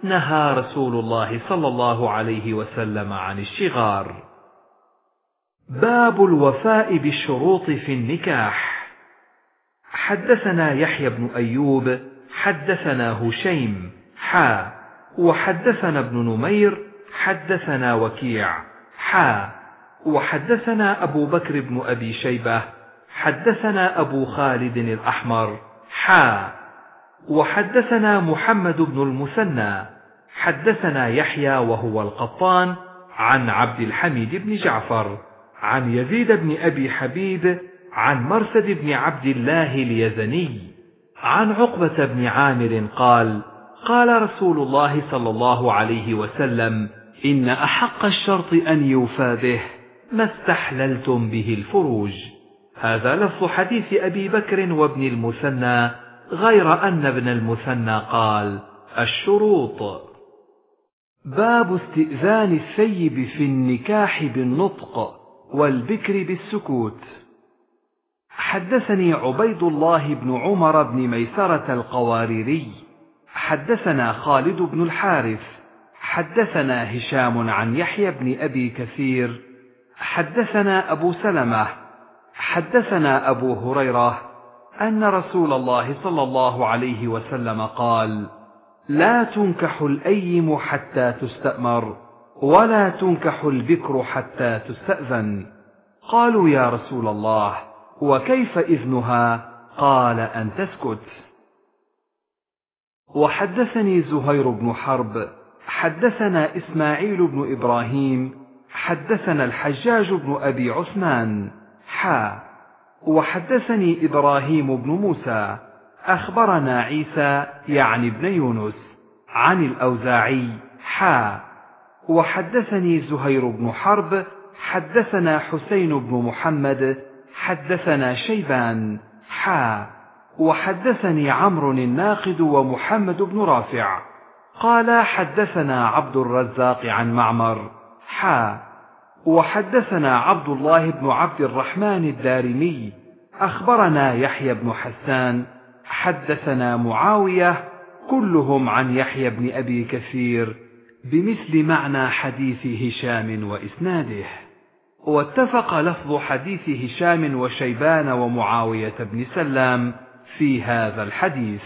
نهى رسول الله صلى الله عليه وسلم عن الشغار. باب الوفاء بالشروط في النكاح. حدثنا يحيى بن أيوب حدثنا هشيم حا وحدثنا ابن نمير حدثنا وكيع حا وحدثنا أبو بكر بن أبي شيبة حدثنا أبو خالد الأحمر حا وحدثنا محمد بن المثنى حدثنا يحيى وهو القطان عن عبد الحميد بن جعفر عن يزيد بن أبي حبيب عن مرثد بن عبد الله اليزني عن عقبة بن عامر قال قال رسول الله صلى الله عليه وسلم إن أحق الشرط أن يوفى به ما استحللتم به الفروج. هذا لفظ حديث أبي بكر وابن المثنى، غير أن ابن المثنى قال الشروط. باب استئذان الثيب في النكاح بالنطق والبكر بالسكوت. حدثني عبيد الله بن عمر بن ميسرة القواريري حدثنا خالد بن الحارث حدثنا هشام عن يحيى بن أبي كثير حدثنا أبو سلمة حدثنا أبو هريرة أن رسول الله صلى الله عليه وسلم قال لا تنكح الأيم حتى تستأمر ولا تنكح البكر حتى تستأذن. قالوا يا رسول الله وكيف إذنها؟ قال أن تسكت. وحدثني زهير بن حرب حدثنا إسماعيل بن إبراهيم حدثنا الحجاج بن أبي عثمان حا وحدثني إبراهيم بن موسى أخبرنا عيسى يعني ابن يونس عن الأوزاعي حا وحدثني زهير بن حرب حدثنا حسين بن محمد حدثنا شيبان حا وحدثني عمرو الناقد ومحمد بن رافع قال حدثنا عبد الرزاق عن معمر حا وحدثنا عبد الله بن عبد الرحمن الدارمي أخبرنا يحيى بن حسان حدثنا معاوية كلهم عن يحيى بن أبي كثير بمثل معنى حديث هشام وإسناده. واتفق لفظ حديث هشام وشيبان ومعاوية بن سلام في هذا الحديث.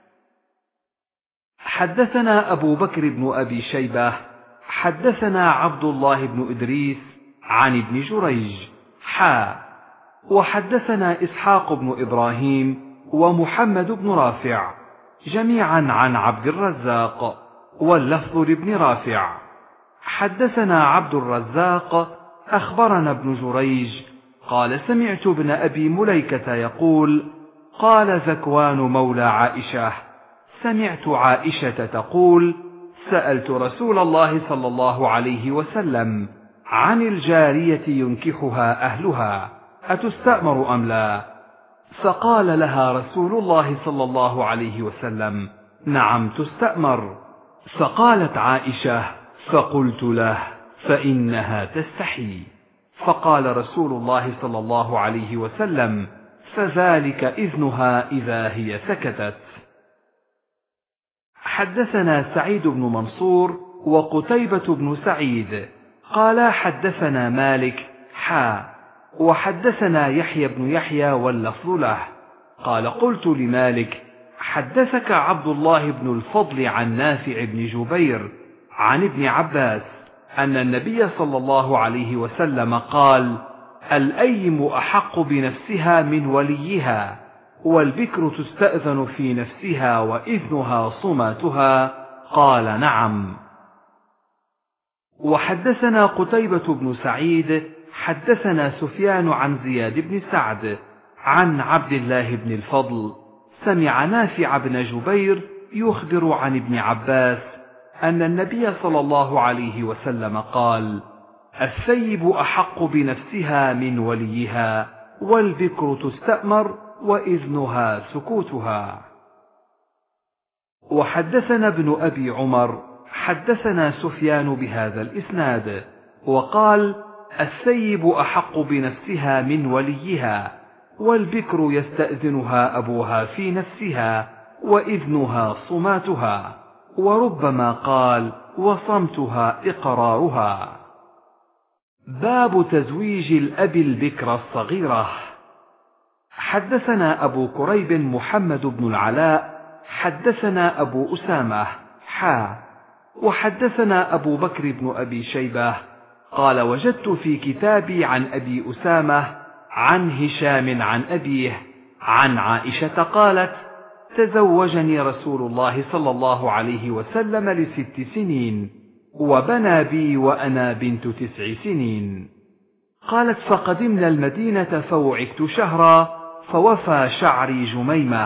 حدثنا أبو بكر بن أبي شيبة حدثنا عبد الله بن إدريس عن ابن جريج حا وحدثنا إسحاق بن إبراهيم ومحمد بن رافع جميعا عن عبد الرزاق واللفظ لابن رافع. حدثنا عبد الرزاق أخبرنا ابن جريج قال سمعت ابن أبي مليكة يقول قال ذكوان مولى عائشة سمعت عائشة تقول سألت رسول الله صلى الله عليه وسلم عن الجارية ينكحها أهلها أتستأمر أم لا؟ فقال لها رسول الله صلى الله عليه وسلم نعم تستأمر. فقالت عائشة فقلت له فإنها تستحي. فقال رسول الله صلى الله عليه وسلم فذلك إذنها إذا هي سكتت. حدثنا سعيد بن منصور وقتيبة بن سعيد قال حدثنا مالك حا وحدثنا يحيى بن يحيى واللفظ له قال قلت لمالك حدثك عبد الله بن الفضل عن نافع بن جبير عن ابن عباس أن النبي صلى الله عليه وسلم قال الأيم أحق بنفسها من وليها والبكر تستأذن في نفسها وإذنها صماتها. قال نعم. وحدثنا قتيبة بن سعيد حدثنا سفيان عن زياد بن سعد عن عبد الله بن الفضل سمع نافع بن جبير يخبر عن ابن عباس أن النبي صلى الله عليه وسلم قال الثيب أحق بنفسها من وليها والبكر تستأمر وإذنها سكوتها. وحدثنا ابن أبي عمر حدثنا سفيان بهذا الإسناد وقال الثيب أحق بنفسها من وليها والبكر يستأذنها أبوها في نفسها وإذنها صماتها. وربما قال وصمتها إقرارها. باب تزويج الأب البكر الصغيرة. حدثنا أبو كريب محمد بن العلاء حدثنا أبو أسامة حا وحدثنا أبو بكر بن أبي شيبة قال وجدت في كتابي عن أبي أسامة عن هشام عن أبيه عن عائشة قالت تزوجني رسول الله صلى الله عليه وسلم لست سنين وبنى بي وأنا بنت تسع سنين. قالت فقدمنا المدينة فوعكت شهرا فوفى شعري جميمة،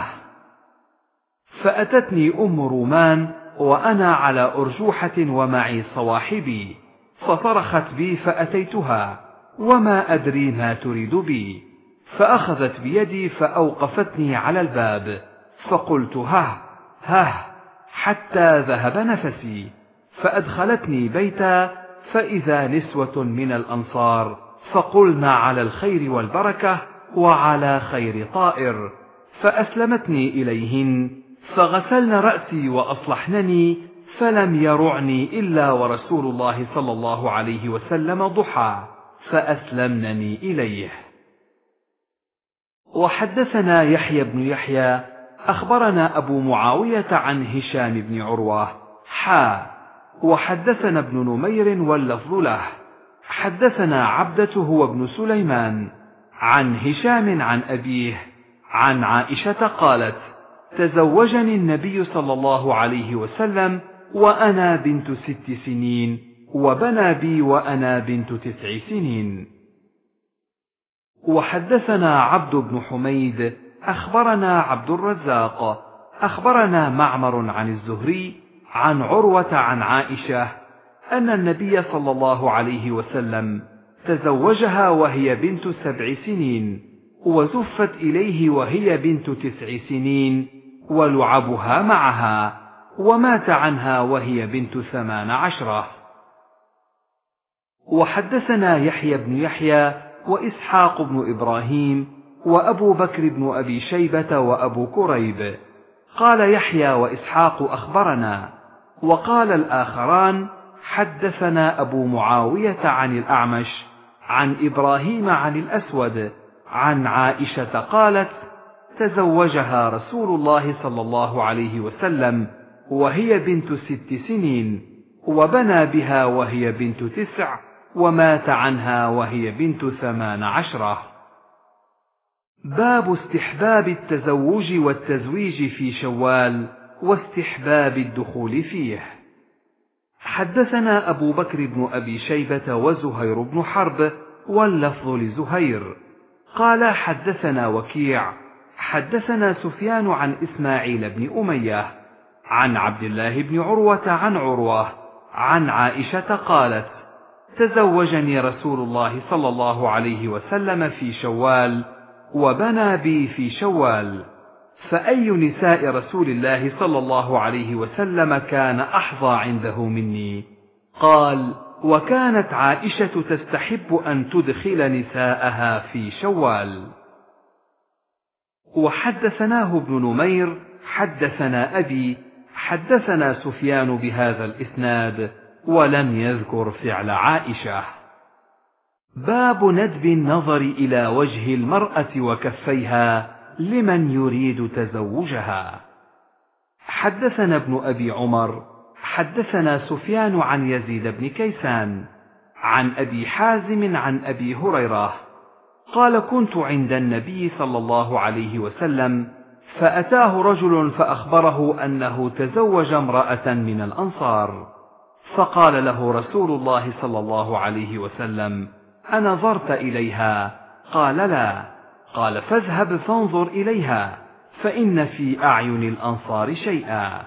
فأتتني أم رومان وأنا على أرجوحة ومعي صواحبي، فطرخت بي فأتيتها وما أدري ما تريد بي، فأخذت بيدي فأوقفتني على الباب، فقلت هه هه حتى ذهب نفسي، فأدخلتني بيتا فإذا نسوة من الأنصار فقلنا على الخير والبركة وعلى خير طائر، فأسلمتني إليهن فغسلن رأسي وأصلحنني، فلم يرعني إلا ورسول الله صلى الله عليه وسلم ضحى، فأسلمنني إليه. وحدثنا يحيى بن يحيى أخبرنا أبو معاوية عن هشام بن عروة حا وحدثنا ابن نمير واللفظ له حدثنا عبدة هو ابن سليمان عن هشام عن أبيه عن عائشة قالت تزوجني النبي صلى الله عليه وسلم وأنا بنت ست سنين وبنى بي وأنا بنت تسع سنين. وحدثنا عبد بن حميد أخبرنا عبد الرزاق أخبرنا معمر عن الزهري عن عروة عن عائشة أن النبي صلى الله عليه وسلم تزوجها وهي بنت سبع سنين وزفت إليه وهي بنت تسع سنين ولعبها معها، ومات عنها وهي بنت ثمان عشرة. وحدثنا يحيى بن يحيى وإسحاق بن إبراهيم وأبو بكر بن أبي شيبة وأبو كريب. قال يحيى وإسحاق أخبرنا، وقال الآخران حدثنا أبو معاوية عن الأعمش عن إبراهيم عن الأسود عن عائشة قالت تزوجها رسول الله صلى الله عليه وسلم وهي بنت ست سنين وبنى بها وهي بنت تسع ومات عنها وهي بنت ثمان عشرة. باب استحباب التزوج والتزويج في شوال واستحباب الدخول فيه. حدثنا أبو بكر بن أبي شيبة وزهير بن حرب واللفظ لزهير قال حدثنا وكيع حدثنا سفيان عن إسماعيل بن أمية عن عبد الله بن عروة عن عروة عن عائشة قالت تزوجني رسول الله صلى الله عليه وسلم في شوال وبنى بي في شوال، فأي نساء رسول الله صلى الله عليه وسلم كان أحظى عنده مني؟ قال وكانت عائشة تستحب أن تدخل نساءها في شوال. وحدثناه ابن نمير حدثنا أبي حدثنا سفيان بهذا الإسناد ولم يذكر فعل عائشة. باب ندب النظر إلى وجه المرأة وكفيها لمن يريد تزوجها. حدثنا ابن أبي عمر حدثنا سفيان عن يزيد بن كيسان عن أبي حازم عن أبي هريرة قال كنت عند النبي صلى الله عليه وسلم فأتاه رجل فأخبره أنه تزوج امرأة من الأنصار، فقال له رسول الله صلى الله عليه وسلم أنظرت إليها؟ قال لا. قال فاذهب فانظر إليها فإن في أعين الأنصار شيئا.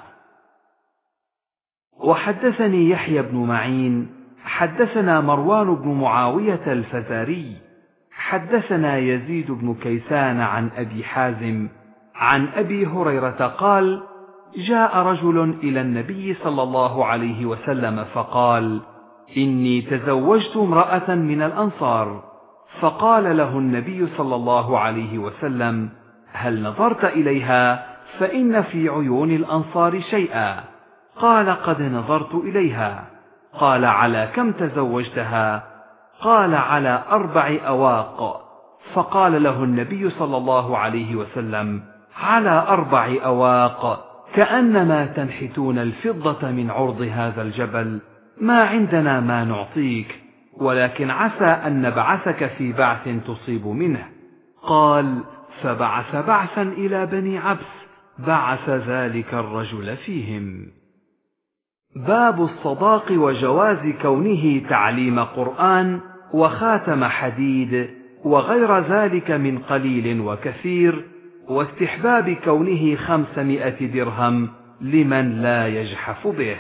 وحدثني يحيى بن معين حدثنا مروان بن معاوية الفزاري حدثنا يزيد بن كيسان عن أبي حازم عن أبي هريرة قال جاء رجل إلى النبي صلى الله عليه وسلم فقال إني تزوجت امرأة من الأنصار، فقال له النبي صلى الله عليه وسلم هل نظرت إليها؟ فإن في عيون الأنصار شيئا. قال قد نظرت إليها. قال على كم تزوجتها؟ قال على أربع أواق. فقال له النبي صلى الله عليه وسلم على أربع أواق كأنما تنحتون الفضة من عرض هذا الجبل، ما عندنا ما نعطيك، ولكن عسى أن نبعثك في بعث تصيب منه. قال فبعث بعثا إلى بني عبس بعث ذلك الرجل فيهم. باب الصداق وجواز كونه تعليم قرآن وخاتم حديد وغير ذلك من قليل وكثير، واستحباب كونه خمسمائة درهم لمن لا يجحف به.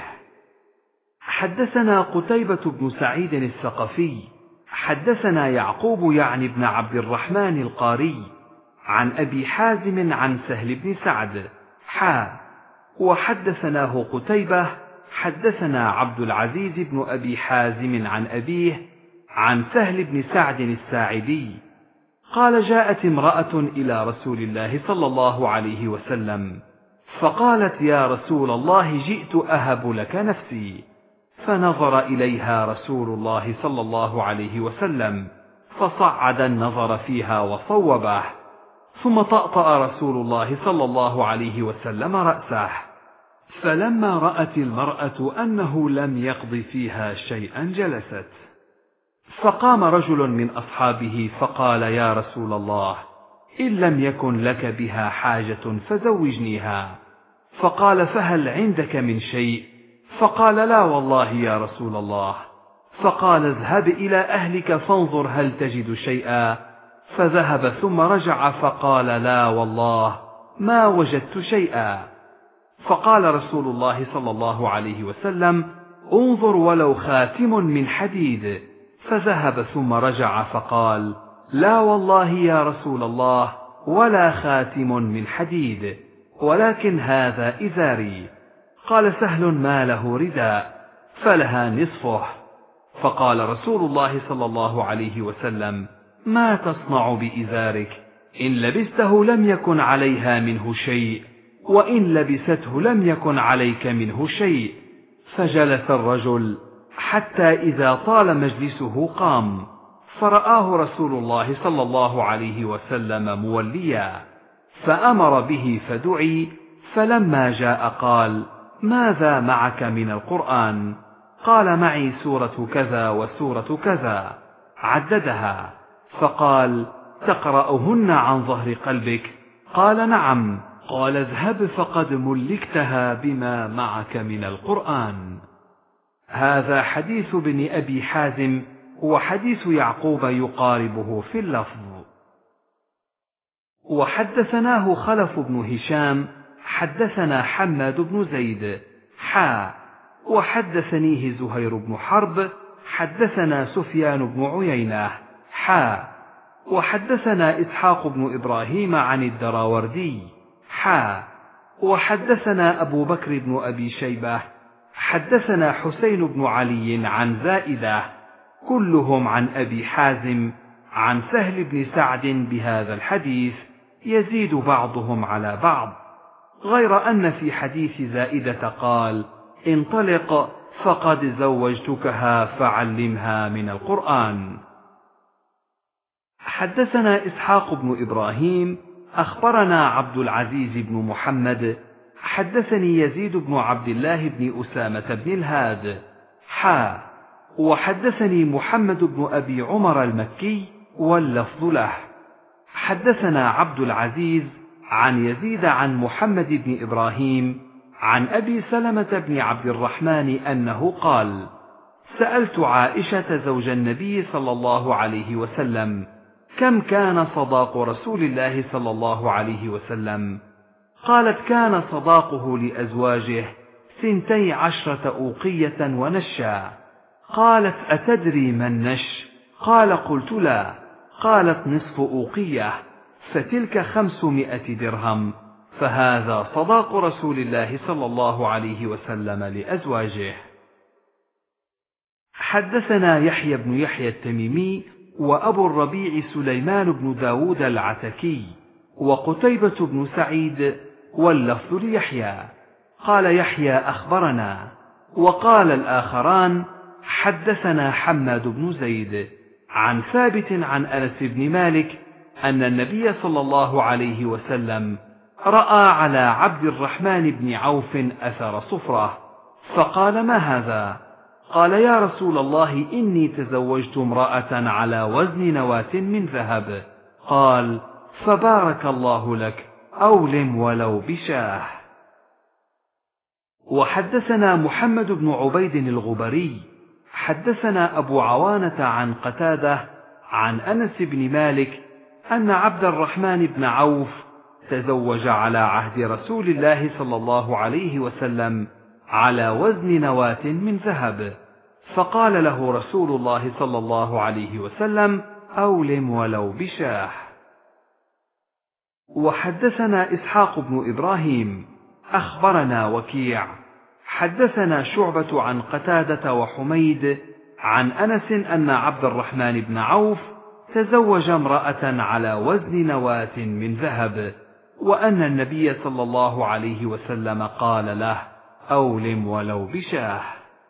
حدثنا قتيبة بن سعيد الثقفي حدثنا يعقوب يعني بن عبد الرحمن القاري عن أبي حازم عن سهل بن سعد حا وحدثناه قتيبة حدثنا عبد العزيز بن أبي حازم عن أبيه عن سهل بن سعد الساعدي قال جاءت امرأة إلى رسول الله صلى الله عليه وسلم فقالت يا رسول الله جئت أهب لك نفسي، فنظر إليها رسول الله صلى الله عليه وسلم فصعد النظر فيها وصوبه، ثم طأطأ رسول الله صلى الله عليه وسلم رأسه، فلما رأت المرأة أنه لم يقض فيها شيئا جلست. فقام رجل من أصحابه فقال يا رسول الله إن لم يكن لك بها حاجة فزوجنيها. فقال فهل عندك من شيء؟ فقال لا والله يا رسول الله. فقال اذهب إلى أهلك فانظر هل تجد شيئا. فذهب ثم رجع فقال لا والله ما وجدت شيئا. فقال رسول الله صلى الله عليه وسلم انظر ولو خاتم من حديد. فذهب ثم رجع فقال لا والله يا رسول الله ولا خاتم من حديد، ولكن هذا إزاري. قال سهل ما له رداء فلها نصفه. فقال رسول الله صلى الله عليه وسلم ما تصنع بإزارك؟ إن لبسته لم يكن عليها منه شيء، وإن لبسته لم يكن عليك منه شيء. فجلس الرجل حتى إذا طال مجلسه قام، فرآه رسول الله صلى الله عليه وسلم موليا، فأمر به فدعي، فلما جاء قال ماذا معك من القرآن؟ قال معي سورة كذا وسورة كذا، عددها، فقال تقرأهن عن ظهر قلبك؟ قال نعم. قال اذهب فقد ملكتها بما معك من القرآن. هذا حديث ابن أبي حازم، وحديث يعقوب يقاربه في اللفظ. وحدثناه خلف بن هشام حدثنا حماد بن زيد حا وحدثنيه زهير بن حرب حدثنا سفيان بن عيينة حا وحدثنا إسحاق بن إبراهيم عن الدراوردي حا وحدثنا أبو بكر بن أبي شيبة حدثنا حسين بن علي عن زائدة كلهم عن أبي حازم عن سهل بن سعد بهذا الحديث، يزيد بعضهم على بعض، غير أن في حديث زائدة قال انطلق فقد زوجتكها فعلمها من القرآن. حدثنا إسحاق بن إبراهيم أخبرنا عبد العزيز بن محمد حدثني يزيد بن عبد الله بن أسامة بن الهاد حا وحدثني محمد بن أبي عمر المكي واللفظ له. حدثنا عبد العزيز عن يزيد عن محمد بن إبراهيم عن أبي سلمة بن عبد الرحمن أنه قال سألت عائشة زوج النبي صلى الله عليه وسلم كم كان صداق رسول الله صلى الله عليه وسلم؟ قالت كان صداقه لأزواجه ثنتي عشرة أوقية ونشا. قالت أتدري ما النش؟ قال قلت لا. قالت نصف أوقية، فتلك خمسمائة درهم، فهذا صداق رسول الله صلى الله عليه وسلم لأزواجه. حدثنا يحيى بن يحيى التميمي وأبو الربيع سليمان بن داود العتكي وقتيبة بن سعيد واللفظ ليحيى قال يحيى أخبرنا، وقال الآخران حدثنا حماد بن زيد عن ثابت عن أنس بن مالك أن النبي صلى الله عليه وسلم رأى على عبد الرحمن بن عوف أثر صفرة، فقال: ما هذا؟ قال: يا رسول الله، إني تزوجت امرأة على وزن نواة من ذهب. قال: فبارك الله لك، أولم ولو بشاه. وحدثنا محمد بن عبيد الغبري حدثنا أبو عوانة عن قتادة عن أنس بن مالك أن عبد الرحمن بن عوف تزوج على عهد رسول الله صلى الله عليه وسلم على وزن نواة من ذهب، فقال له رسول الله صلى الله عليه وسلم: أولم ولو بشاه. وحدثنا إسحاق بن إبراهيم أخبرنا وكيع حدثنا شعبة عن قتادة وحميد عن أنس أن عبد الرحمن بن عوف تزوج امرأة على وزن نواة من ذهب، وأن النبي صلى الله عليه وسلم قال له: أولم ولو بشاه.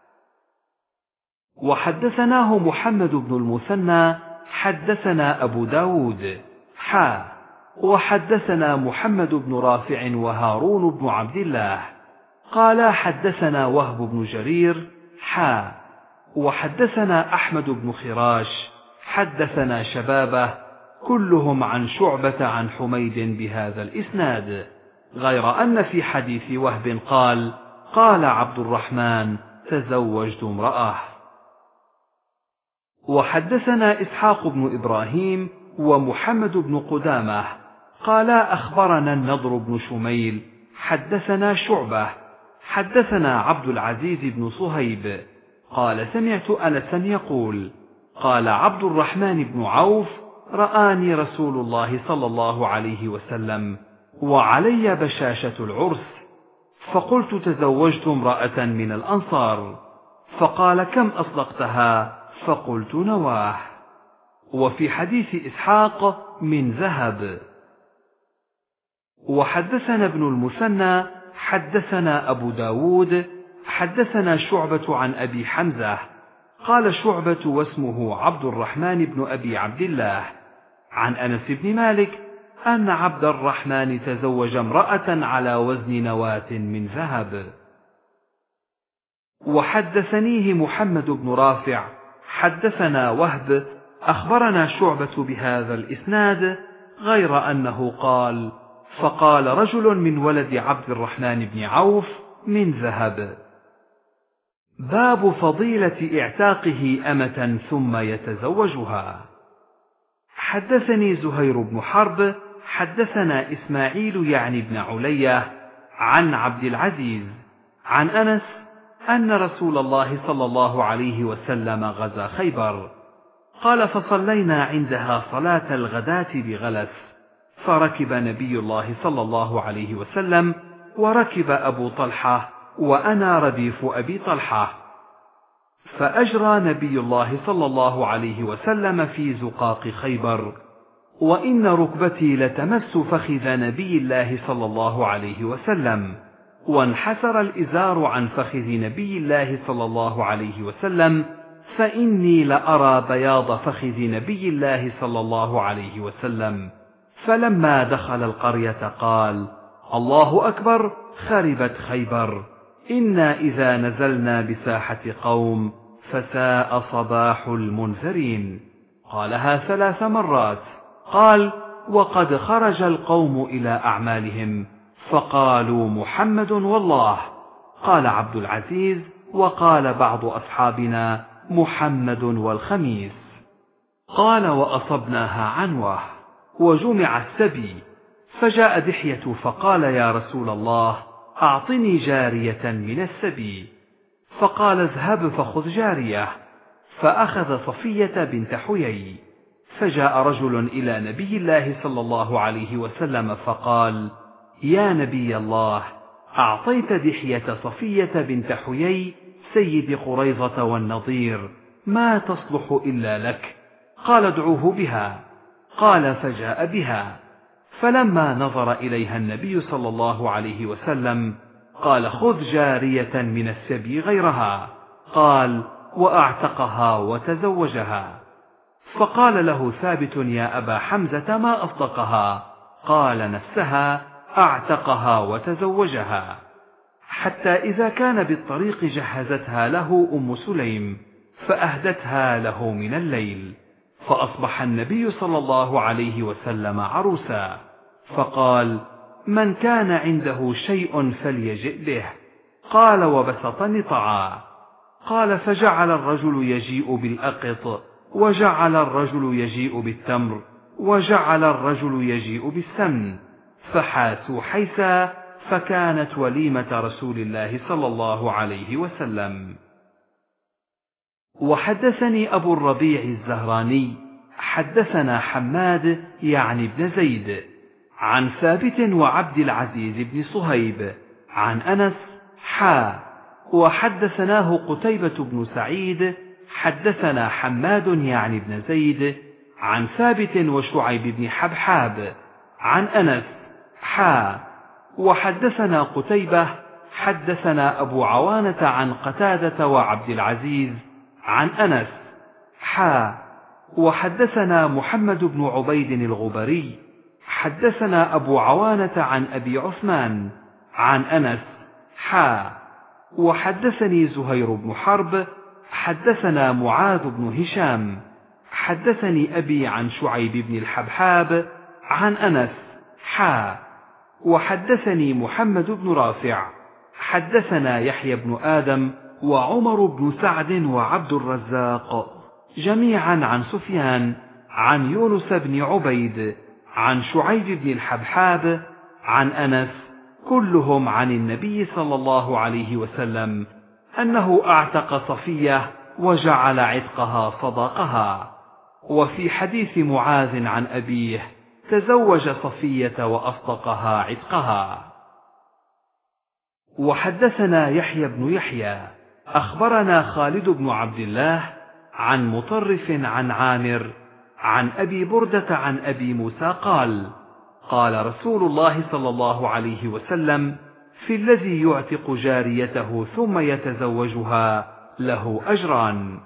وحدثناه محمد بن المثنى حدثنا أبو داود حا وحدثنا محمد بن رافع وهارون بن عبد الله قال حدثنا وهب بن جرير حا وحدثنا أحمد بن خراش حدثنا شبابه كلهم عن شعبة عن حميد بهذا الإسناد، غير أن في حديث وهب قال: قال عبد الرحمن: تزوجت امرأة. وحدثنا إسحاق بن إبراهيم ومحمد بن قدامة قالا أخبرنا النضر بن شميل حدثنا شعبة حدثنا عبد العزيز بن صهيب قال: سمعت أنسا يقول: قال عبد الرحمن بن عوف: رآني رسول الله صلى الله عليه وسلم وعلي بشاشة العرس، فقلت: تزوجت امرأة من الأنصار. فقال: كم أصدقتها؟ فقلت: نواه. وفي حديث إسحاق: من ذهب. وحدثنا ابن المثنى حدثنا أبو داود حدثنا شعبة عن أبي حمزة قال شعبة واسمه عبد الرحمن بن أبي عبد الله عن أنس بن مالك أن عبد الرحمن تزوج امرأة على وزن نواة من ذهب. وحدثنيه محمد بن رافع حدثنا وهب أخبرنا شعبة بهذا الإسناد، غير أنه قال: فقال رجل من ولد عبد الرحمن بن عوف: من ذهب. باب فضيلة اعتاقه أمة ثم يتزوجها. حدثني زهير بن حرب حدثنا إسماعيل يعني بن علية عن عبد العزيز عن أنس أن رسول الله صلى الله عليه وسلم غزا خيبر، قال: فصلينا عندها صلاة الغداة بغلس، فركب نبي الله صلى الله عليه وسلم وركب أبو طلحة وأنا رديف أبي طلحة، فأجرى نبي الله صلى الله عليه وسلم في زقاق خيبر، وإن ركبتي لتمس فخذ نبي الله صلى الله عليه وسلم، وانحسر الإزار عن فخذ نبي الله صلى الله عليه وسلم، فإني لأرى بياض فخذ نبي الله صلى الله عليه وسلم. فلما دخل القرية قال: الله أكبر، خربت خيبر، إنا إذا نزلنا بساحة قوم فساء صباح المنذرين. قالها ثلاث مرات. قال: وقد خرج القوم إلى أعمالهم فقالوا: محمد والله. قال عبد العزيز: وقال بعض أصحابنا: محمد والخميس. قال: وأصبناها عنوة، وجمع السبي، فجاء دحية فقال: يا رسول الله، أعطني جارية من السبي. فقال: اذهب فخذ جارية، فأخذ صفية بنت حيي. فجاء رجل إلى نبي الله صلى الله عليه وسلم فقال: يا نبي الله، أعطيت دحية صفية بنت حيي سيد قريظة والنضير، ما تصلح إلا لك. قال: ادعوه بها. قال: فجاء بها، فلما نظر إليها النبي صلى الله عليه وسلم قال خذ جارية من السبي غيرها. قال وأعتقها وتزوجها. فقال له ثابت يا أبا حمزة ما أصدقها؟ قال نفسها أعتقها وتزوجها. حتى إذا كان بالطريق جهزتها له أم سليم فأهدتها له من الليل، فأصبح النبي صلى الله عليه وسلم عروسا، فقال من كان عنده شيء فليجئ به. قال وبسط نطعا. قال فجعل الرجل يجيء بالأقط، وجعل الرجل يجيء بالتمر، وجعل الرجل يجيء بالسمن، فحاسوا حيثا، فكانت وليمة رسول الله صلى الله عليه وسلم. وحدثني أبو الربيع الزهراني حدثنا حماد يعني بن زيد عن ثابت وعبد العزيز بن صهيب عن أنس حا. وحدثناه قتيبة بن سعيد حدثنا حماد يعني بن زيد عن ثابت وشعيب بن حبحاب عن أنس حا. وحدثنا قتيبة حدثنا أبو عوانة عن قتادة وعبد العزيز عن أنس حا. وحدثنا محمد بن عبيد الغبري حدثنا أبو عوانة عن أبي عثمان عن أنس حا. وحدثني زهير بن حرب حدثنا معاذ بن هشام حدثني أبي عن شعيب بن الحبحاب عن أنس حا. وحدثني محمد بن رافع حدثنا يحيى بن آدم وعمر بن سعد وعبد الرزاق جميعا عن سفيان عن يونس بن عبيد عن شعيب بن الحبحاب عن أنس كلهم عن النبي صلى الله عليه وسلم أنه أعتق صفية وجعل عتقها صداقها. وفي حديث معاذ عن أبيه تزوج صفية وأصدقها عتقها. وحدثنا يحيى بن يحيى أخبرنا خالد بن عبد الله عن مطرف عن عامر عن أبي بردة عن أبي موسى قال قال رسول الله صلى الله عليه وسلم في الذي يعتق جاريته ثم يتزوجها له أجران.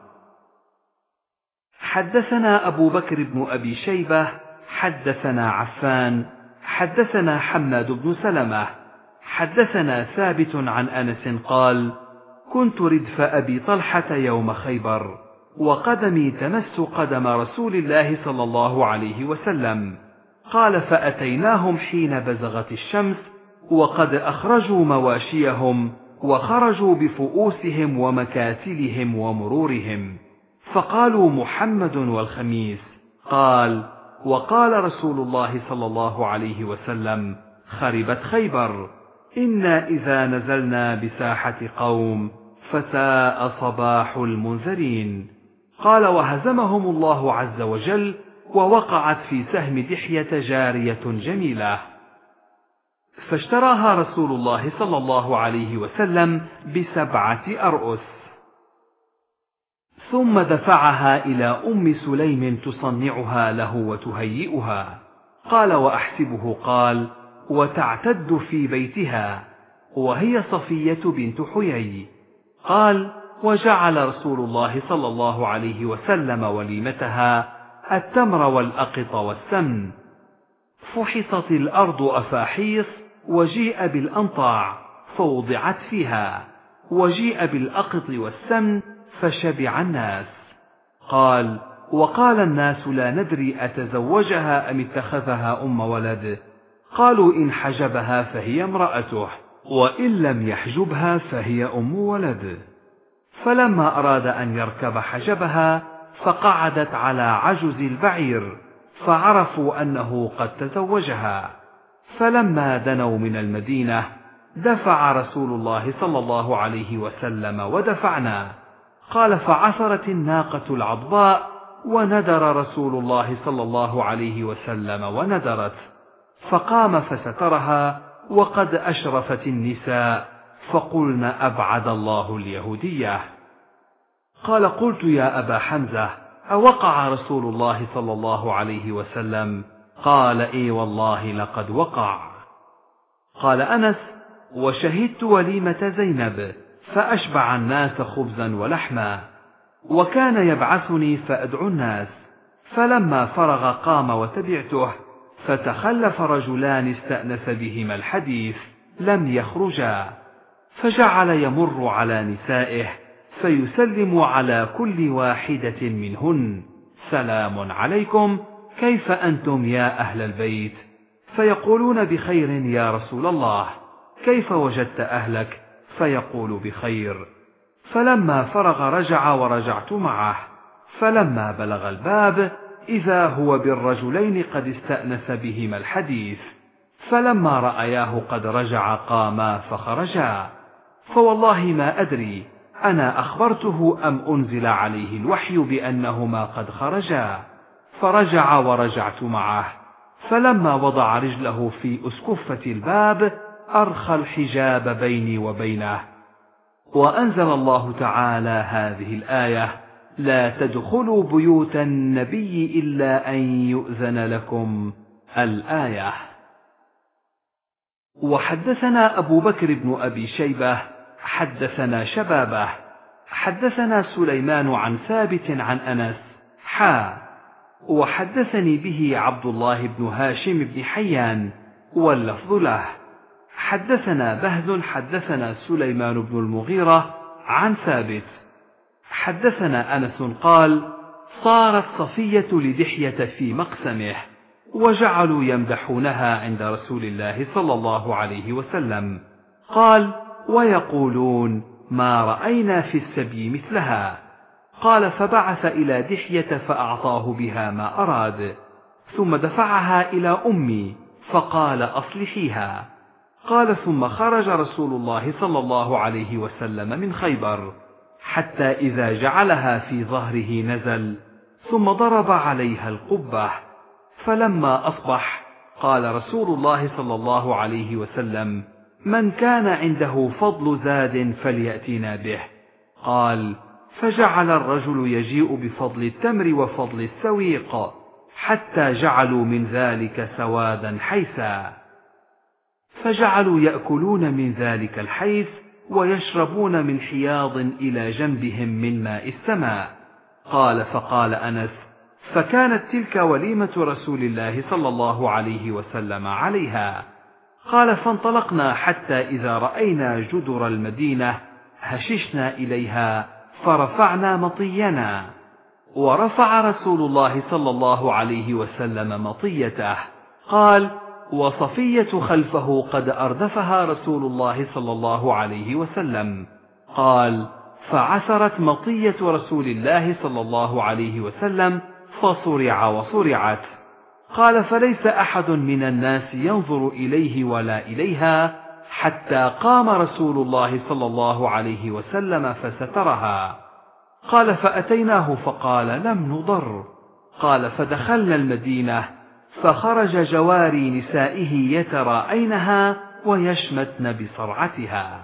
حدثنا أبو بكر بن أبي شيبة حدثنا عفان حدثنا حماد بن سلمة حدثنا ثابت عن أنس قال كنت ردف أبي طلحة يوم خيبر وقدمي تمس قدم رسول الله صلى الله عليه وسلم. قال فأتيناهم حين بزغت الشمس وقد أخرجوا مواشيهم وخرجوا بفؤوسهم ومكاسلهم ومرورهم، فقالوا محمد والخميس. قال وقال رسول الله صلى الله عليه وسلم خربت خيبر، إنا إذا نزلنا بساحة قوم فساء صباح المنذرين. قال وهزمهم الله عز وجل ووقعت في سهم دحية جارية جميلة، فاشتراها رسول الله صلى الله عليه وسلم بسبعة أرؤس، ثم دفعها إلى أم سليم تصنعها له وتهيئها. قال وأحسبه قال وتعتد في بيتها، وهي صفية بنت حيي. قال وجعل رسول الله صلى الله عليه وسلم وليمتها التمر والأقط والسمن. فحصت الأرض أفاحيص وجيء بالأنطاع فوضعت فيها، وجيء بالأقط والسمن فشبع الناس. قال وقال الناس لا ندري أتزوجها أم اتخذها أم ولد؟ قالوا إن حجبها فهي امرأته، وإن لم يحجبها فهي أم ولد. فلما أراد أن يركب حجبها فقعدت على عجز البعير، فعرفوا أنه قد تزوجها. فلما دنوا من المدينة دفع رسول الله صلى الله عليه وسلم ودفعنا. قال فعثرت الناقة العضباء وندر رسول الله صلى الله عليه وسلم وندرت، فقام فسترها وقد أشرفت النساء، فقلن أبعد الله اليهودية. قال قلت يا أبا حمزة أوقع رسول الله صلى الله عليه وسلم؟ قال إي والله لقد وقع. قال أنس وشهدت وليمة زينب فأشبع الناس خبزا ولحما، وكان يبعثني فأدعو الناس. فلما فرغ قام وتبعته، فتخلف رجلان استأنس بهما الحديث لم يخرجا، فجعل يمر على نسائه فيسلم على كل واحدة منهن: سلام عليكم، كيف أنتم يا أهل البيت؟ فيقولون: بخير يا رسول الله. كيف وجدت أهلك؟ فيقول: بخير. فلما فرغ رجع ورجعت معه، فلما بلغ الباب إذا هو بالرجلين قد استأنس بهما الحديث، فلما رأياه قد رجع قاما فخرجا، فوالله ما أدري أنا أخبرته أم أنزل عليه الوحي بأنهما قد خرجا. فرجع ورجعت معه، فلما وضع رجله في أسكفة الباب أرخى الحجاب بيني وبينه، وأنزل الله تعالى هذه الآية: لا تدخلوا بيوت النبي إلا أن يؤذن لكم، الآية. وحدثنا أبو بكر بن أبي شيبة حدثنا شبابه حدثنا سليمان عن ثابت عن أنس حا وحدثني به عبد الله بن هاشم بن حيان واللفظ له. حدثنا بهز حدثنا سليمان بن المغيرة عن ثابت حدثنا أنس قال: صارت صفية لدحية في مقسمه، وجعلوا يمدحونها عند رسول الله صلى الله عليه وسلم. قال: ويقولون: ما رأينا في السبي مثلها. قال: فبعث إلى دحية فأعطاه بها ما أراد، ثم دفعها إلى أمي فقال: أصلحيها. قال: ثم خرج رسول الله صلى الله عليه وسلم من خيبر، حتى إذا جعلها في ظهره نزل، ثم ضرب عليها القبة. فلما أصبح قال رسول الله صلى الله عليه وسلم: من كان عنده فضل زاد فليأتنا به. قال: فجعل الرجل يجيء بفضل التمر وفضل السويق، حتى جعلوا من ذلك سوادا حيثا، فجعلوا يأكلون من ذلك الحيث ويشربون من حياض إلى جنبهم من ماء السماء. قال: فقال أنس: فكانت تلك وليمة رسول الله صلى الله عليه وسلم عليها. قال: فانطلقنا حتى إذا رأينا جدر المدينة هششنا إليها فرفعنا مطينا، ورفع رسول الله صلى الله عليه وسلم مطيته. قال: وصفية خلفه قد أردفها رسول الله صلى الله عليه وسلم. قال: فعثرت مطية رسول الله صلى الله عليه وسلم فصرع وصرعت. قال: فليس أحد من الناس ينظر إليه ولا إليها حتى قام رسول الله صلى الله عليه وسلم فسترها. قال: فأتيناه فقال: لم نضر. قال: فدخلنا المدينة، فخرج جواري نسائه يتراءينها ويشمتن بصرعتها.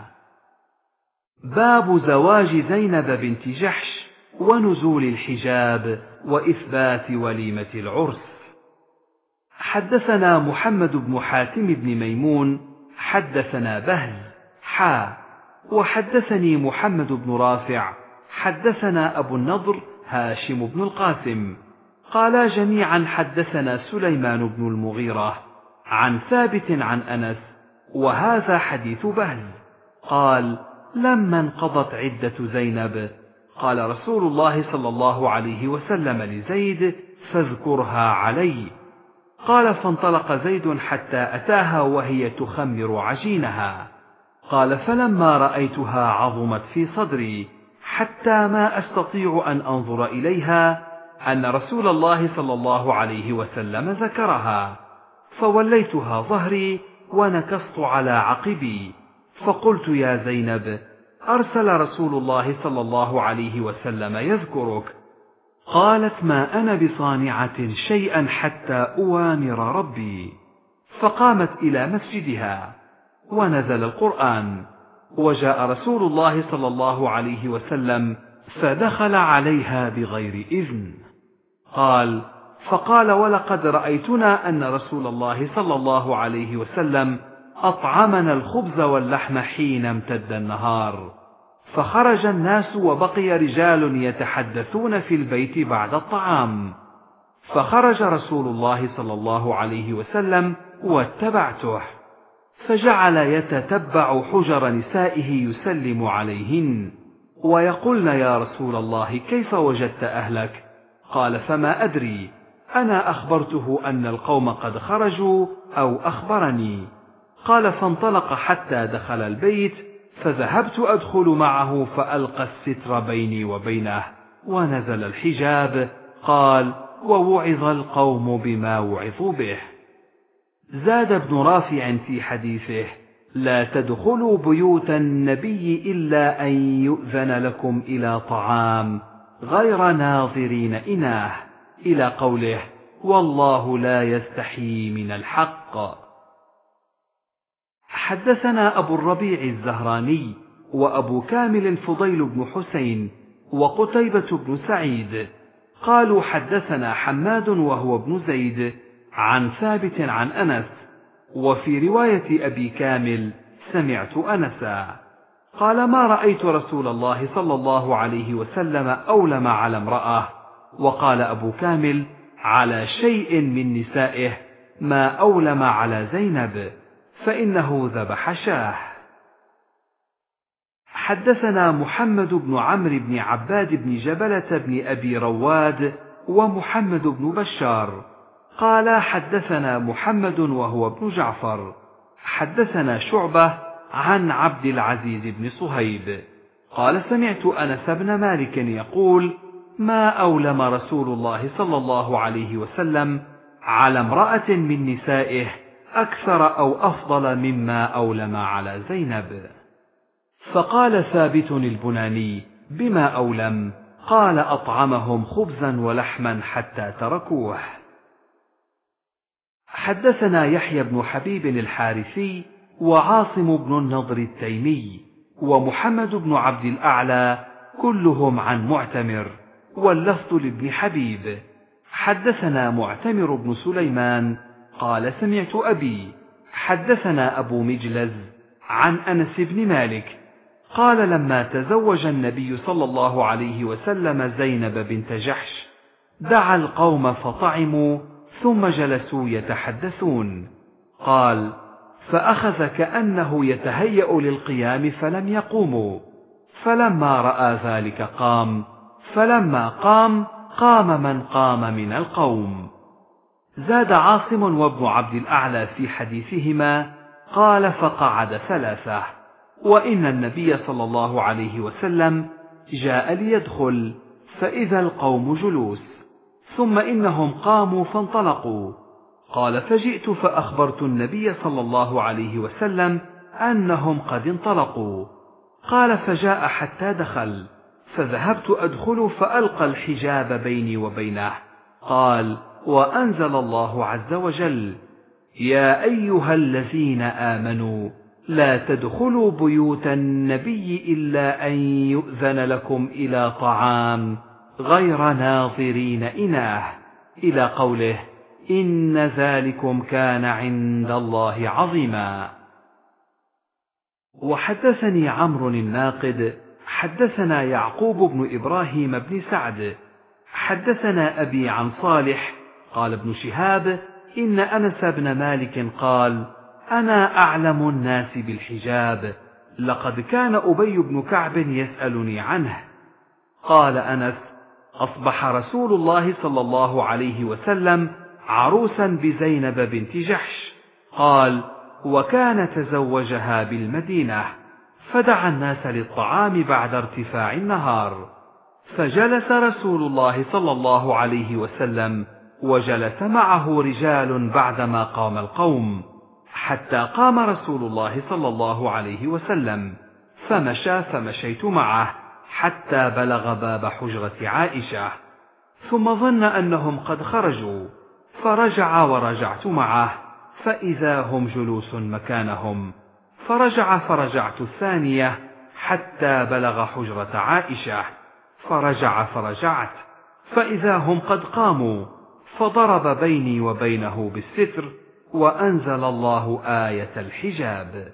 باب زواج زينب بنت جحش ونزول الحجاب وإثبات وليمة العرس. حدثنا محمد بن حاتم بن ميمون حدثنا بهز حا وحدثني محمد بن رافع حدثنا أبو النضر هاشم بن القاسم قالا جميعا حدثنا سليمان بن المغيرة عن ثابت عن أنس، وهذا حديث بهز. قال: لما انقضت عدة زينب قال رسول الله صلى الله عليه وسلم لزيد: فاذكرها علي. قال: فانطلق زيد حتى أتاها وهي تخمر عجينها. قال: فلما رأيتها عظمت في صدري حتى ما أستطيع أن أنظر إليها أن رسول الله صلى الله عليه وسلم ذكرها، فوليتها ظهري ونكصت على عقبي، فقلت: يا زينب، أرسل رسول الله صلى الله عليه وسلم يذكرك. قالت: ما أنا بصانعة شيئا حتى أوامر ربي. فقامت إلى مسجدها، ونزل القرآن، وجاء رسول الله صلى الله عليه وسلم فدخل عليها بغير إذن. قال: فقال: ولقد رأيتنا أن رسول الله صلى الله عليه وسلم أطعمنا الخبز واللحم حين امتد النهار. فخرج الناس وبقي رجال يتحدثون في البيت بعد الطعام، فخرج رسول الله صلى الله عليه وسلم واتبعته، فجعل يتتبع حجر نسائه يسلم عليهن ويقولن: يا رسول الله كيف وجدت أهلك؟ قال: فما أدري، أنا أخبرته أن القوم قد خرجوا أو أخبرني. قال: فانطلق حتى دخل البيت، فذهبت أدخل معه فألقى الستر بيني وبينه ونزل الحجاب. قال: ووعظ القوم بما وعظوا به. زاد ابن رافع في حديثه: لا تدخلوا بيوت النبي إلا أن يؤذن لكم إلى طعام غير ناظرين إناه، إلى قوله: والله لا يستحيي من الحق. حدثنا أبو الربيع الزهراني وأبو كامل الفضيل بن حسين وقتيبة بن سعيد قالوا: حدثنا حماد وهو ابن زيد عن ثابت عن أنس، وفي رواية أبي كامل: سمعت أنسا قال: ما رأيت رسول الله صلى الله عليه وسلم أولم على امرأة. وقال أبو كامل: على شيء من نسائه ما أولم على زينب، فإنه ذبح شاه. حدثنا محمد بن عمرو بن عباد بن جبلة بن أبي رواد ومحمد بن بشار قال: حدثنا محمد وهو ابن جعفر حدثنا شعبة عن عبد العزيز بن صهيب قال: سمعت أنس بن مالك يقول: ما أولم رسول الله صلى الله عليه وسلم على امرأة من نسائه أكثر أو أفضل مما أولم على زينب. فقال ثابت البناني: بما أولم؟ قال: أطعمهم خبزا ولحما حتى تركوه. حدثنا يحيى بن حبيب الحارثي وعاصم بن النضر التيمي ومحمد بن عبد الأعلى كلهم عن معتمر، واللفظ لابن حبيب. حدثنا معتمر بن سليمان قال: سمعت أبي حدثنا أبو مجلز عن أنس بن مالك قال: لما تزوج النبي صلى الله عليه وسلم زينب بنت جحش دعا القوم فطعموا ثم جلسوا يتحدثون. قال: فأخذ كأنه يتهيأ للقيام فلم يقوموا، فلما رأى ذلك قام، فلما قام قام من قام من القوم. زاد عاصم وابن عبد الأعلى في حديثهما قال: فقعد ثلاثة، وإن النبي صلى الله عليه وسلم جاء ليدخل فإذا القوم جلوس، ثم إنهم قاموا فانطلقوا. قال: فجئت فأخبرت النبي صلى الله عليه وسلم أنهم قد انطلقوا. قال: فجاء حتى دخل، فذهبت أدخل فألقى الحجاب بيني وبينه. قال: وأنزل الله عز وجل: يا أيها الذين آمنوا لا تدخلوا بيوت النبي إلا أن يؤذن لكم إلى طعام غير ناظرين إناه، إلى قوله: إن ذلكم كان عند الله عظيما. وحدثني عمرو الناقد حدثنا يعقوب بن إبراهيم بن سعد حدثنا أبي عن صالح قال ابن شهاب: إن أنس بن مالك قال: أنا أعلم الناس بالحجاب، لقد كان أبي بن كعب يسألني عنه. قال أنس: أصبح رسول الله صلى الله عليه وسلم عروسا بزينب بنت جحش. قال: وكان تزوجها بالمدينة، فدعا الناس للطعام بعد ارتفاع النهار، فجلس رسول الله صلى الله عليه وسلم وجلس معه رجال بعدما قام القوم، حتى قام رسول الله صلى الله عليه وسلم، فمشى فمشيت معه حتى بلغ باب حجرة عائشة، ثم ظن أنهم قد خرجوا، فرجع ورجعت معه، فإذا هم جلوس مكانهم، فرجع فرجعت الثانية حتى بلغ حجرة عائشة، فرجع فرجعت، فإذا هم قد قاموا، فضرب بيني وبينه بالستر وأنزل الله آية الحجاب.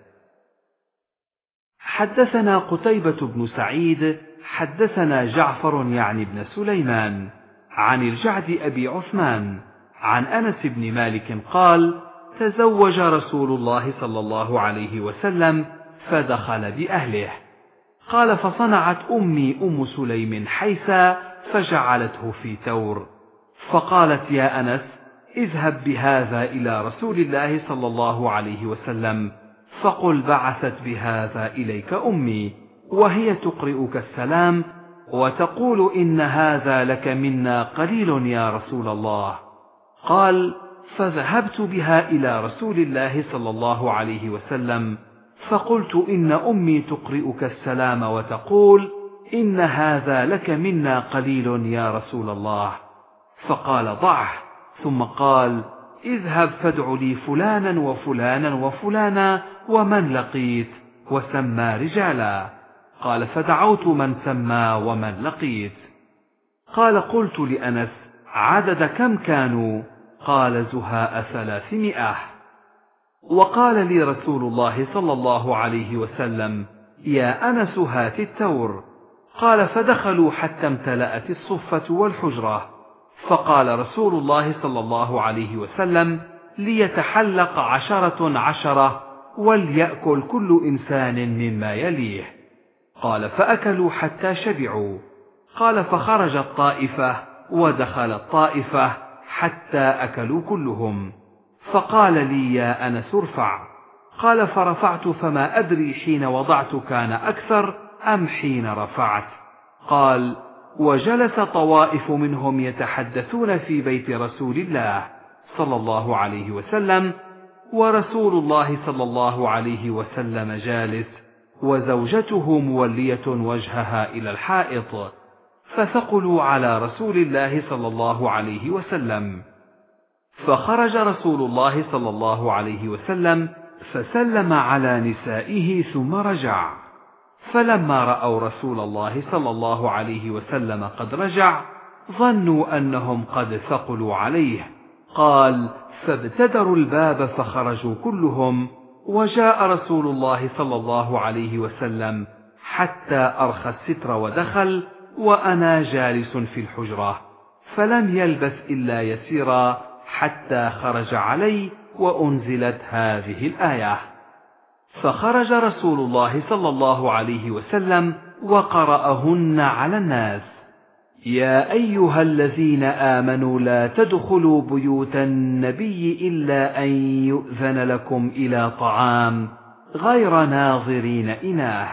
حدثنا قتيبة بن سعيد حدثنا جعفر يعني بن سليمان عن الجعد أبي عثمان عن أنس بن مالك قال: تزوج رسول الله صلى الله عليه وسلم فدخل بأهله. قال: فصنعت أمي أم سليم حيثا فجعلته في تور، فقالت: يا أنس، اذهب بهذا إلى رسول الله صلى الله عليه وسلم فقل بعثت بهذا إليك أمي، وهي تقرئك السلام وتقول إن هذا لك منا قليل يا رسول الله. قال: فذهبت بها إلى رسول الله صلى الله عليه وسلم فقلت إن أمي تقرئك السلام وتقول إن هذا لك منا قليل يا رسول الله. فقال: ضعه. ثم قال: اذهب فادع لي فلانا وفلانا وفلانا ومن لقيت، وسمى رجالا. قال: فدعوت من سمى ومن لقيت. قال: قلت لأنس: عدد كم كانوا؟ قال: زهاء ثلاثمائة. وقال لي رسول الله صلى الله عليه وسلم: يا أنس، هات التور. قال: فدخلوا حتى امتلأت الصفة والحجرة، فقال رسول الله صلى الله عليه وسلم: ليتحلق عشرة عشرة وليأكل كل إنسان مما يليه. قال: فأكلوا حتى شبعوا. قال: فخرجت طائفة ودخلت طائفة حتى أكلوا كلهم. فقال لي: يا أنس، ارفع. قال: فرفعت، فما أدري حين وضعت كان أكثر أم حين رفعت. قال: وجلس طوائف منهم يتحدثون في بيت رسول الله صلى الله عليه وسلم، ورسول الله صلى الله عليه وسلم جالس، وزوجته مولية وجهها إلى الحائط، فثقلوا على رسول الله صلى الله عليه وسلم. فخرج رسول الله صلى الله عليه وسلم فسلم على نسائه ثم رجع. فلما رأوا رسول الله صلى الله عليه وسلم قد رجع ظنوا أنهم قد ثقلوا عليه. قال: فابتدروا الباب فخرجوا كلهم، وجاء رسول الله صلى الله عليه وسلم حتى أرخى الستر ودخل، وأنا جالس في الحجرة، فلم يلبث إلا يسيرا حتى خرج علي وأنزلت هذه الآية. فخرج رسول الله صلى الله عليه وسلم وقرأهن على الناس: يا أيها الذين آمنوا لا تدخلوا بيوت النبي إلا أن يؤذن لكم إلى طعام غير ناظرين إناه،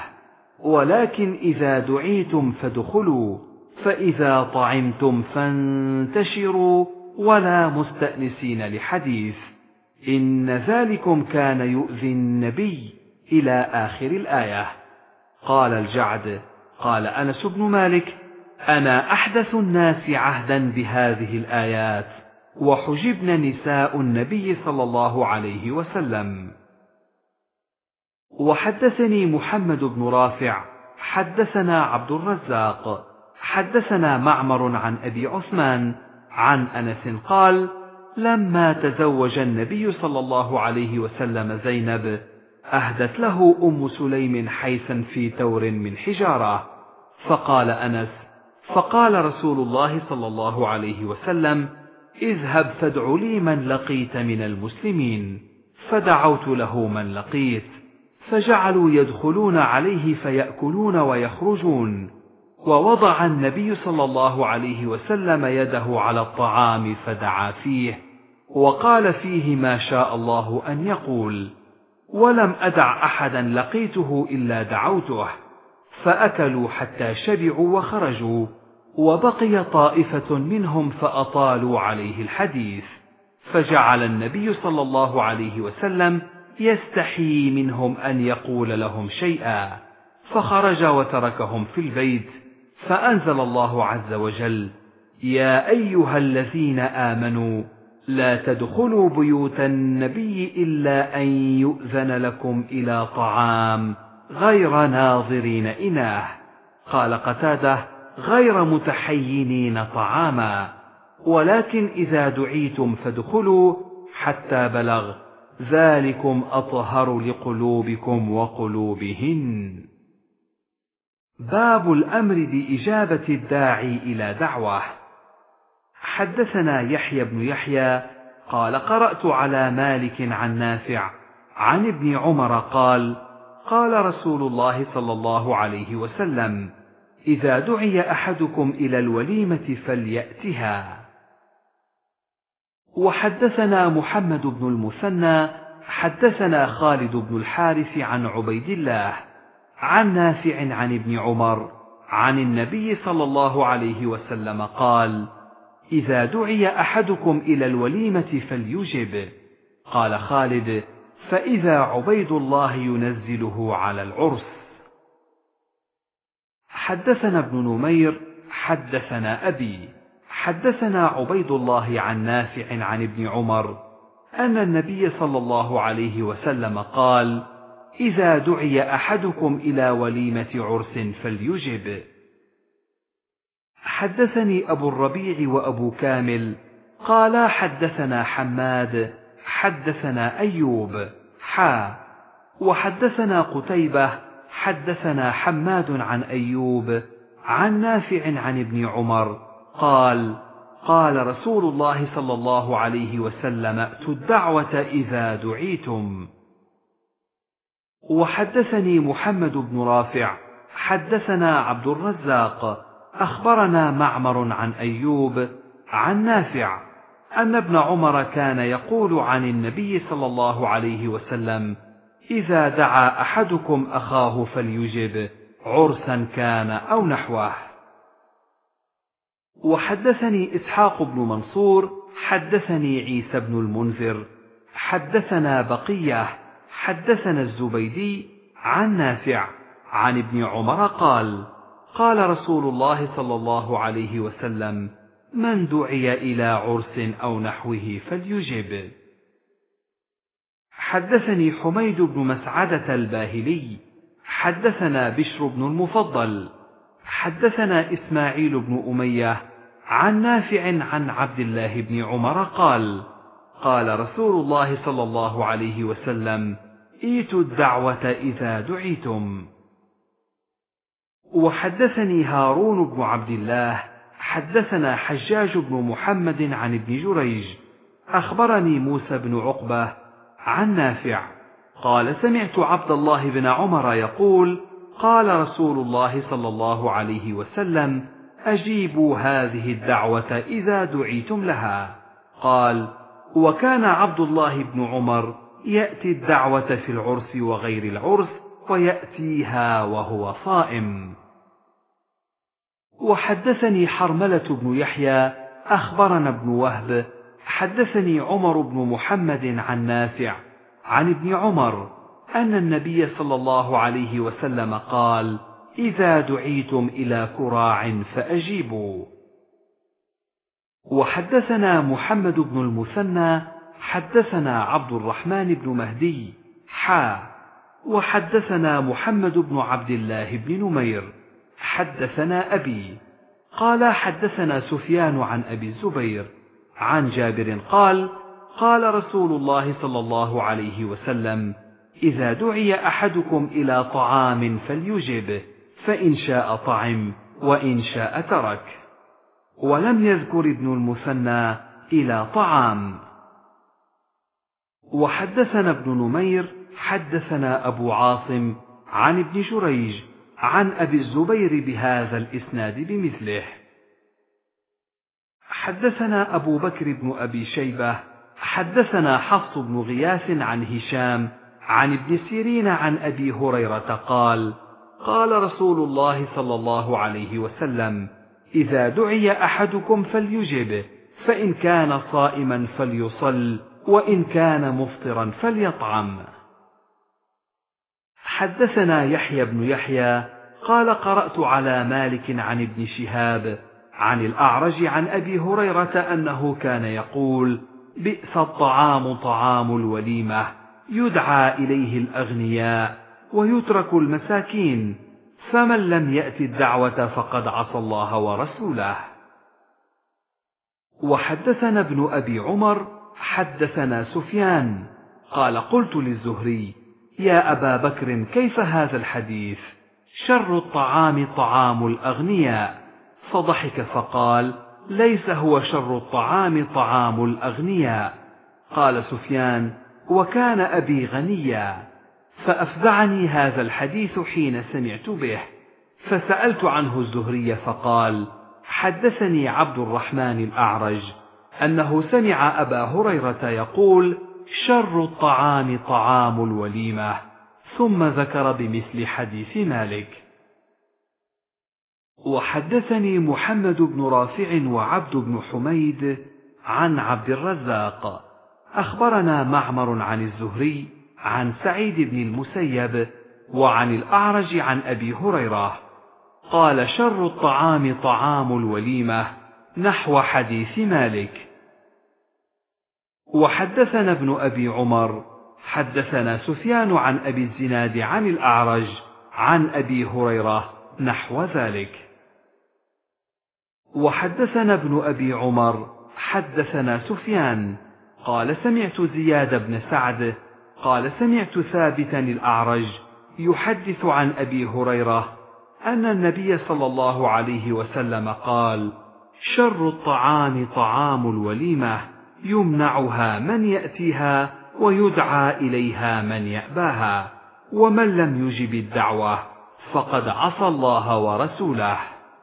ولكن إذا دعيتم فادخلوا، فإذا طعمتم فانتشروا ولا مستأنسين لحديث، إن ذلكم كان يؤذي النبي إلى آخر الآية. قال الجعد: قال أنس بن مالك: أنا أحدث الناس عهدا بهذه الآيات، وحجبن نساء النبي صلى الله عليه وسلم. وحدثني محمد بن رافع حدثنا عبد الرزاق حدثنا معمر عن أبي عثمان عن أنس قال: لما تزوج النبي صلى الله عليه وسلم زينب أهدت له أم سليم حيثا في تور من حجارة. فقال أنس: فقال رسول الله صلى الله عليه وسلم: اذهب فادع لي من لقيت من المسلمين. فدعوت له من لقيت، فجعلوا يدخلون عليه فيأكلون ويخرجون. ووضع النبي صلى الله عليه وسلم يده على الطعام فدعا فيه، وقال فيه ما شاء الله أن يقول، ولم أدع أحدا لقيته إلا دعوته. فأكلوا حتى شبعوا وخرجوا، وبقي طائفة منهم فأطالوا عليه الحديث، فجعل النبي صلى الله عليه وسلم يستحيي منهم أن يقول لهم شيئا، فخرج وتركهم في البيت. فأنزل الله عز وجل: يا أيها الذين آمنوا لا تدخلوا بيوت النبي إلا أن يؤذن لكم إلى طعام غير ناظرين إناه. قال قتادة: غير متحينين طعاما، ولكن إذا دعيتم فادخلوا، حتى بلغ: ذلكم أطهر لقلوبكم وقلوبهن. باب الأمر بإجابة الداعي إلى دعوة. حدثنا يحيى بن يحيى قال: قرأت على مالك عن نافع عن ابن عمر قال: قال رسول الله صلى الله عليه وسلم: إذا دعي أحدكم إلى الوليمة فليأتها. وحدثنا محمد بن المثنى حدثنا خالد بن الحارث عن عبيد الله عن نافع عن ابن عمر عن النبي صلى الله عليه وسلم قال: إذا دعي أحدكم إلى الوليمة فليجب. قال خالد: فإذا عبيد الله ينزله على العرس. حدثنا ابن نمير حدثنا أبي حدثنا عبيد الله عن نافع عن ابن عمر أن النبي صلى الله عليه وسلم قال: إذا دعي أحدكم إلى وليمة عرس فليجب. حدثني أبو الربيع وأبو كامل قالا: حدثنا حماد حدثنا أيوب حا وحدثنا قتيبة حدثنا حماد عن أيوب عن نافع عن ابن عمر قال: قال رسول الله صلى الله عليه وسلم: ائتوا الدعوة إذا دعيتم. وحدثني محمد بن رافع حدثنا عبد الرزاق أخبرنا معمر عن أيوب عن نافع أن ابن عمر كان يقول عن النبي صلى الله عليه وسلم: إذا دعا أحدكم أخاه فليجب، عرسا كان أو نحوه. وحدثني إسحاق بن منصور حدثني عيسى بن المنذر حدثنا بقية حدثنا الزبيدي عن نافع عن ابن عمر قال: قال رسول الله صلى الله عليه وسلم: من دعي إلى عرس أو نحوه فليجب. حدثني حميد بن مسعدة الباهلي حدثنا بشر بن المفضل حدثنا إسماعيل بن أمية عن نافع عن عبد الله بن عمر قال: قال رسول الله صلى الله عليه وسلم: ائتوا الدعوة إذا دعيتم. وحدثني هارون بن عبد الله حدثنا حجاج بن محمد عن ابن جريج أخبرني موسى بن عقبة عن نافع قال: سمعت عبد الله بن عمر يقول: قال رسول الله صلى الله عليه وسلم: أجيبوا هذه الدعوة إذا دعيتم لها. قال: وكان عبد الله بن عمر يأتي الدعوة في العرس وغير العرس ويأتيها وهو صائم. وحدثني حرملة بن يحيى أخبرنا ابن وهب حدثني عمر بن محمد عن نافع عن ابن عمر أن النبي صلى الله عليه وسلم قال: إذا دعيتم إلى كراع فأجيبوا. وحدثنا محمد بن المثنى حدثنا عبد الرحمن بن مهدي حا وحدثنا محمد بن عبد الله بن نمير حدثنا أبي قال: حدثنا سفيان عن أبي الزبير عن جابر قال: قال رسول الله صلى الله عليه وسلم: إذا دعي أحدكم إلى طعام فليجب، فإن شاء طعم وإن شاء ترك. ولم يذكر ابن المثنى إلى طعام. وحدثنا ابن نمير حدثنا أبو عاصم عن ابن جريج عن أبي الزبير بهذا الإسناد بمثله. حدثنا أبو بكر بن أبي شيبة حدثنا حفص بن غياث عن هشام عن ابن سيرين عن أبي هريرة قال: قال رسول الله صلى الله عليه وسلم: إذا دعي أحدكم فليجب، فإن كان صائما فليصل، وإن كان مفطرا فليطعم. حدثنا يحيى بن يحيى قال: قرأت على مالك عن ابن شهاب عن الأعرج عن أبي هريرة أنه كان يقول: بئس الطعام طعام الوليمة، يدعى إليه الأغنياء ويترك المساكين، فمن لم يأت الدعوة فقد عصى الله ورسوله. وحدثنا ابن أبي عمر حدثنا سفيان قال قلت للزهري يا أبا بكر كيف هذا الحديث؟ شر الطعام طعام الأغنياء. فضحك فقال ليس هو شر الطعام طعام الأغنياء. قال سفيان وكان أبي غنيا. فأفزعني هذا الحديث حين سمعت به، فسألت عنه الزهري فقال حدثني عبد الرحمن الأعرج أنه سمع أبا هريرة يقول شر الطعام طعام الوليمة، ثم ذكر بمثل حديث مالك. وحدثني محمد بن رافع وعبد بن حميد عن عبد الرزاق أخبرنا معمر عن الزهري عن سعيد بن المسيب وعن الأعرج عن أبي هريرة قال شر الطعام طعام الوليمة نحو حديث مالك. وحدثنا ابن أبي عمر حدثنا سفيان عن أبي الزناد عن الأعرج عن أبي هريرة نحو ذلك. وحدثنا ابن أبي عمر حدثنا سفيان قال سمعت زياد بن سعد قال سمعت ثابتا الأعرج يحدث عن أبي هريرة أن النبي صلى الله عليه وسلم قال شر الطعام طعام الوليمة يمنعها من يأتيها ويدعى إليها من يأباها، ومن لم يجب الدعوة فقد عصى الله ورسوله.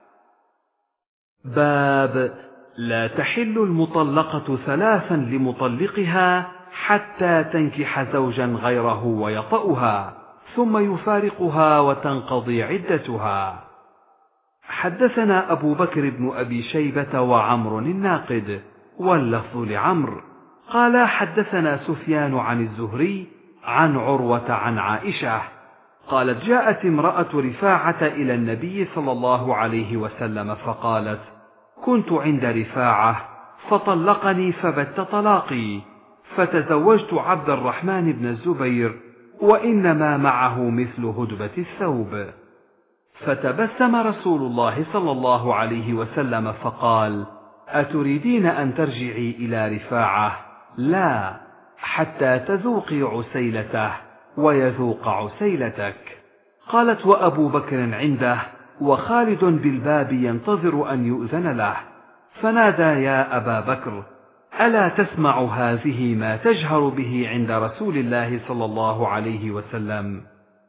باب لا تحل المطلقة ثلاثا لمطلقها حتى تنكح زوجا غيره ويطأها ثم يفارقها وتنقضي عدتها. حدثنا أبو بكر بن أبي شيبة وعمر الناقد واللفظ لعمر قال حدثنا سفيان عن الزهري عن عروة عن عائشة قالت جاءت امرأة رفاعة إلى النبي صلى الله عليه وسلم فقالت كنت عند رفاعة فطلقني فبت طلاقي، فتزوجت عبد الرحمن بن الزبير وإنما معه مثل هدبة الثوب. فتبسم رسول الله صلى الله عليه وسلم فقال أتريدين أن ترجعي إلى رفاعة؟ لا، حتى تذوقي عسيلته ويذوق عسيلتك. قالت وأبو بكر عنده وخالد بالباب ينتظر أن يؤذن له، فنادى يا أبا بكر ألا تسمع هذه ما تجهر به عند رسول الله صلى الله عليه وسلم؟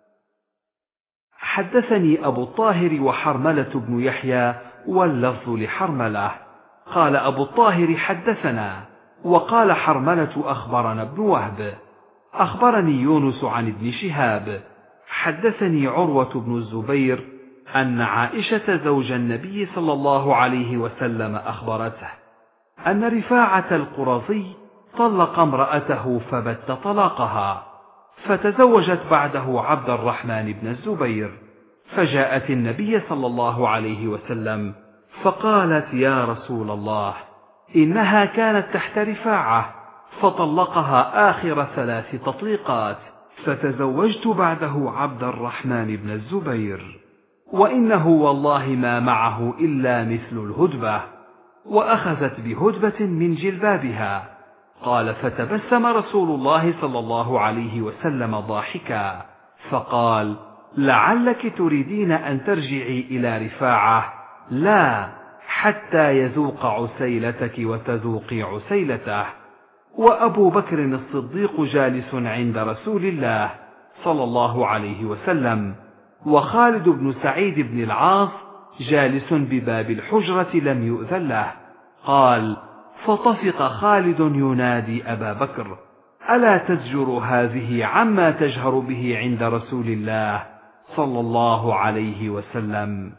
حدثني أبو الطاهر وحرملة بن يحيى واللفظ لحرملة قال أبو الطاهر حدثنا، وقال حرملة أخبرنا ابن وهب أخبرني يونس عن ابن شهاب حدثني عروة بن الزبير أن عائشة زوج النبي صلى الله عليه وسلم أخبرته أن رفاعة القرظي طلق امرأته فبت طلاقها، فتزوجت بعده عبد الرحمن بن الزبير، فجاءت النبي صلى الله عليه وسلم فقالت يا رسول الله إنها كانت تحت رفاعة فطلقها آخر ثلاث تطليقات، فتزوجت بعده عبد الرحمن بن الزبير، وإنه والله ما معه إلا مثل الهدبة، وأخذت بهدبة من جلبابها. قال فتبسم رسول الله صلى الله عليه وسلم ضاحكا فقال لعلك تريدين أن ترجعي إلى رفاعة؟ لا، حتى يذوق عسيلتك وتذوقي عسيلته. وأبو بكر الصديق جالس عند رسول الله صلى الله عليه وسلم، وخالد بن سعيد بن العاص جالس بباب الحجرة لم يؤذن له. قال فطفق خالد ينادي أبا بكر ألا تزجر هذه عما تجهر به عند رسول الله صلى الله عليه وسلم.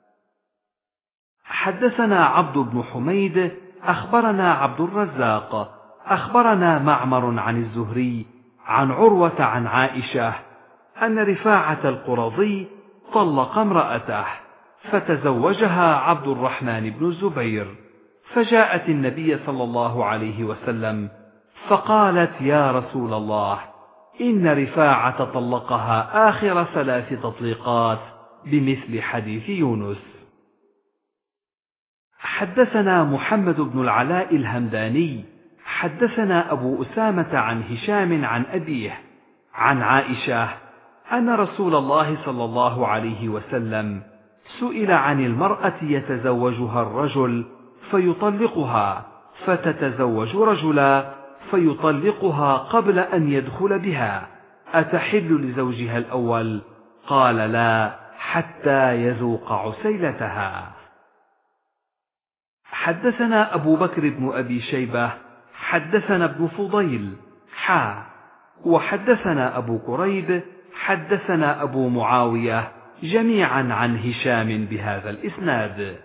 حدثنا عبد بن حميد أخبرنا عبد الرزاق أخبرنا معمر عن الزهري عن عروة عن عائشة أن رفاعة القرظي طلق امرأته، فتزوجها عبد الرحمن بن الزبير، فجاءت النبي صلى الله عليه وسلم فقالت يا رسول الله إن رفاعة طلقها آخر ثلاث تطليقات بمثل حديث يونس. حدثنا محمد بن العلاء الهمداني حدثنا أبو أسامة عن هشام عن أبيه عن عائشة أن رسول الله صلى الله عليه وسلم سئل عن المرأة يتزوجها الرجل فيطلقها فتتزوج رجلا فيطلقها قبل أن يدخل بها، أتحل لزوجها الأول؟ قال لا، حتى يذوق عسيلتها. حدثنا أبو بكر بن أبي شيبة حدثنا ابن فضيل حا وحدثنا أبو كريب حدثنا أبو معاوية جميعا عن هشام بهذا الإسناد.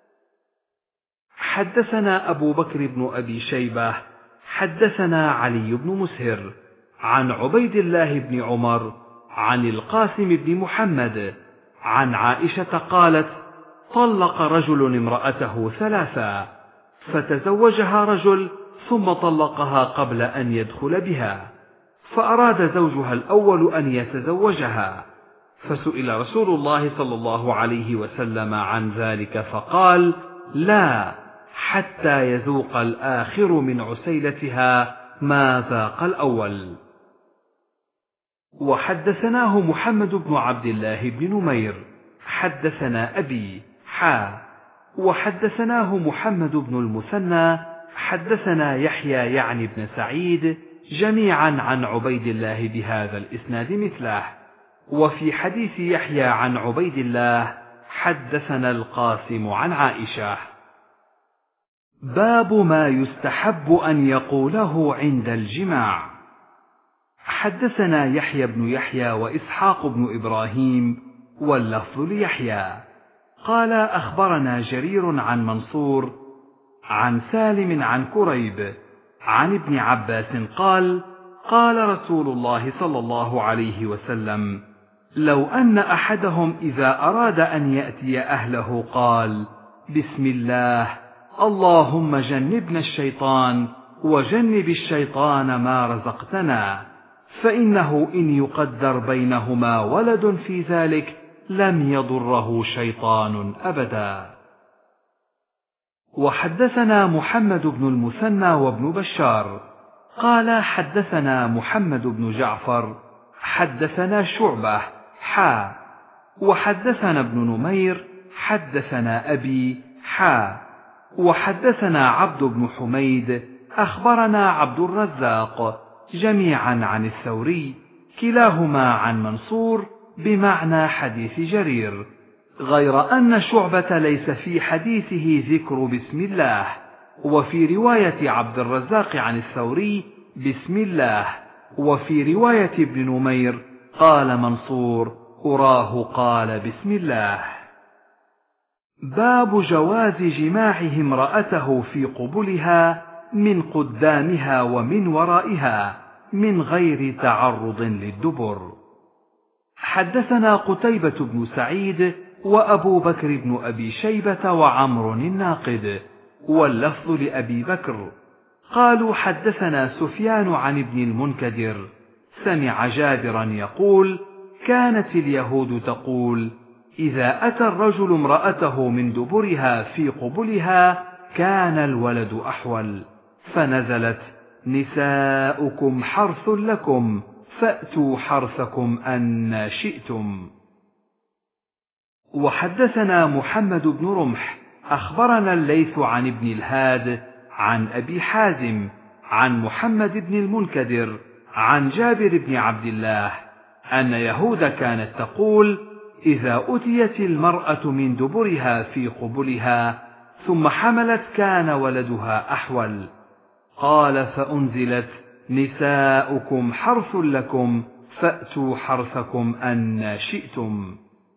حدثنا أبو بكر بن أبي شيبة حدثنا علي بن مسهر عن عبيد الله بن عمر عن القاسم بن محمد عن عائشة قالت: طلق رجل امرأته ثلاثا، فتزوجها رجل ثم طلقها قبل أن يدخل بها، فأراد زوجها الأول أن يتزوجها، فسئل رسول الله صلى الله عليه وسلم عن ذلك فقال: لا، حتى يذوق الآخر من عسيلتها ما ذاق الأول. وحدثناه محمد بن عبد الله بن نمير حدثنا أبي حا وحدثناه محمد بن المثنى حدثنا يحيى يعني بن سعيد جميعا عن عبيد الله بهذا الإسناد مثله. وفي حديث يحيى عن عبيد الله حدثنا القاسم عن عائشة. باب ما يستحب أن يقوله عند الجماع. حدثنا يحيى بن يحيى وإسحاق بن إبراهيم واللفظ ليحيى قال: أخبرنا جرير عن منصور عن سالم عن كريب عن ابن عباس قال: قال رسول الله صلى الله عليه وسلم: لو أن أحدهم إذا أراد أن يأتي أهله قال: بسم الله، اللهم جنبنا الشيطان وجنب الشيطان ما رزقتنا، فإنه إن يقدر بينهما ولد في ذلك لم يضره شيطان أبدا. وحدثنا محمد بن المثنى وابن بشار قال: حدثنا محمد بن جعفر حدثنا شعبة حا وحدثنا ابن نمير حدثنا أبي حا وحدثنا عبد بن حميد أخبرنا عبد الرزاق جميعا عن الثوري كلاهما عن منصور بمعنى حديث جرير، غير أن شعبة ليس في حديثه ذكر بسم الله، وفي رواية عبد الرزاق عن الثوري بسم الله، وفي رواية ابن نمير قال منصور: أراه قال بسم الله. باب جواز جماعه امرأته في قبلها من قدامها ومن ورائها من غير تعرض للدبر. حدثنا قتيبة بن سعيد وأبو بكر بن أبي شيبة وعمر الناقد واللفظ لأبي بكر قالوا: حدثنا سفيان عن ابن المنكدر سمع جابرا يقول: كانت اليهود تقول: إذا أتى الرجل امرأته من دبرها في قبلها كان الولد أحول، فنزلت: نساؤكم حرث لكم فأتوا حرثكم أن شئتم. وحدثنا محمد بن رمح أخبرنا الليث عن ابن الهاد عن أبي حازم عن محمد بن المنكدر عن جابر بن عبد الله أن يهود كانت تقول: إذا أتيت المرأة من دبرها في قبلها ثم حملت كان ولدها أحول. قال: فأنزلت: نساؤكم حرث لكم فأتوا حرثكم أن شئتم.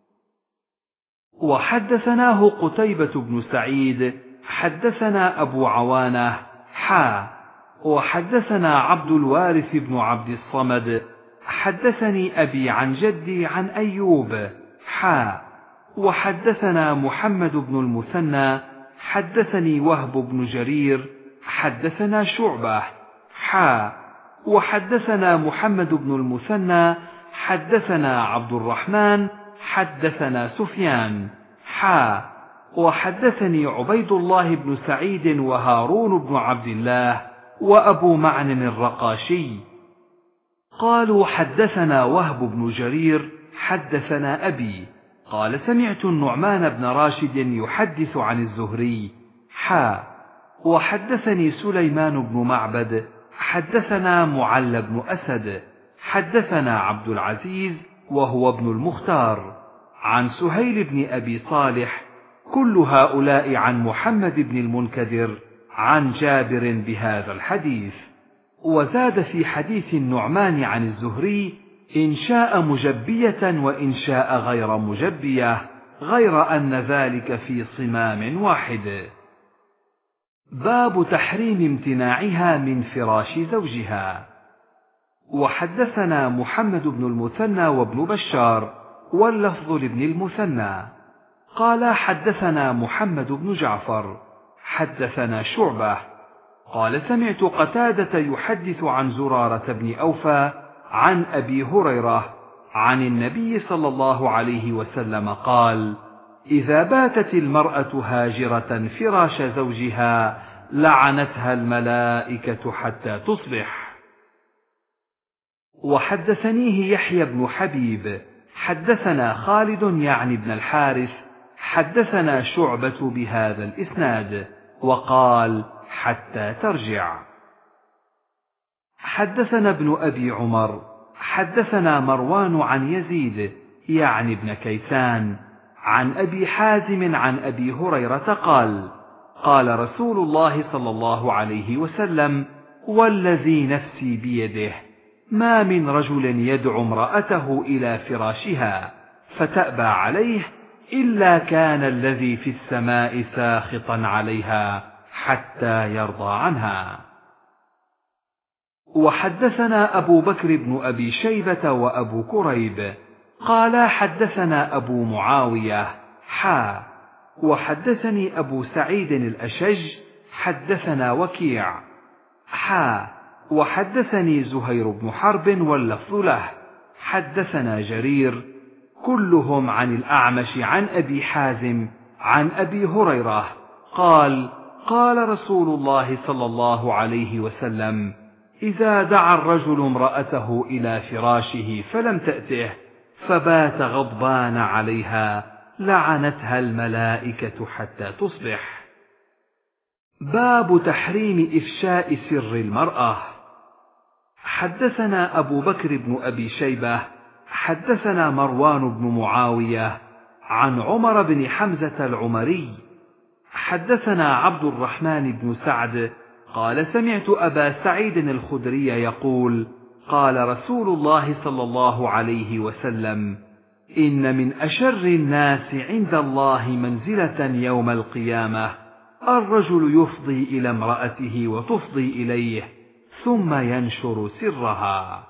وحدثناه قتيبة بن سعيد حدثنا أبو عوانة حا وحدثنا عبد الوارث بن عبد الصمد حدثني أبي عن جدي عن أيوب حا وحدثنا محمد بن المثنى حدثني وهب بن جرير حدثنا شعبة حا وحدثنا محمد بن المثنى حدثنا عبد الرحمن حدثنا سفيان حا وحدثني عبيد الله بن سعيد وهارون بن عبد الله وأبو معن الرقاشي. قالوا حدثنا وهب بن جرير حدثنا أبي قال سمعت النعمان بن راشد يحدث عن الزهري حا وحدثني سليمان بن معبد حدثنا معل بن أسد حدثنا عبد العزيز وهو ابن المختار عن سهيل بن أبي صالح كل هؤلاء عن محمد بن المنكدر عن جابر بهذا الحديث. وزاد في حديث النعمان عن الزهري إن شاء مجبية وإن شاء غير مجبية، غير أن ذلك في صمام واحد. باب تحريم امتناعها من فراش زوجها. وحدثنا محمد بن المثنى وابن بشار واللفظ لابن المثنى قال حدثنا محمد بن جعفر حدثنا شعبة قال سمعت قتادة يحدث عن زرارة بن أوفى عن أبي هريرة عن النبي صلى الله عليه وسلم قال: إذا باتت المرأة هاجرة فراش زوجها لعنتها الملائكة حتى تصبح. وحدثنيه يحيى بن حبيب حدثنا خالد يعني بن الحارث حدثنا شعبة بهذا الإسناد وقال: حتى ترجع. حدثنا ابن أبي عمر حدثنا مروان عن يزيد يعني ابن كيسان عن أبي حازم عن أبي هريرة قال: قال رسول الله صلى الله عليه وسلم: والذي نفسي بيده ما من رجل يدعو امرأته إلى فراشها فتأبى عليه إلا كان الذي في السماء ساخطا عليها حتى يرضى عنها. وحدثنا أبو بكر بن أبي شيبة وأبو كريب قال حدثنا أبو معاوية حا وحدثني أبو سعيد الأشج حدثنا وكيع حا وحدثني زهير بن حرب واللفظ له حدثنا جرير كلهم عن الأعمش عن أبي حازم عن أبي هريرة قال: قال رسول الله صلى الله عليه وسلم: إذا دعا الرجل امرأته إلى فراشه فلم تأته فبات غضبان عليها لعنتها الملائكة حتى تصبح. باب تحريم إفشاء سر المرأة. حدثنا أبو بكر بن أبي شيبة حدثنا مروان بن معاوية عن عمر بن حمزة العمري حدثنا عبد الرحمن بن سعد قال: سمعت أبا سعيد الخدري يقول: قال رسول الله صلى الله عليه وسلم: إن من أشر الناس عند الله منزلة يوم القيامة الرجل يفضي إلى امرأته وتفضي إليه ثم ينشر سرها.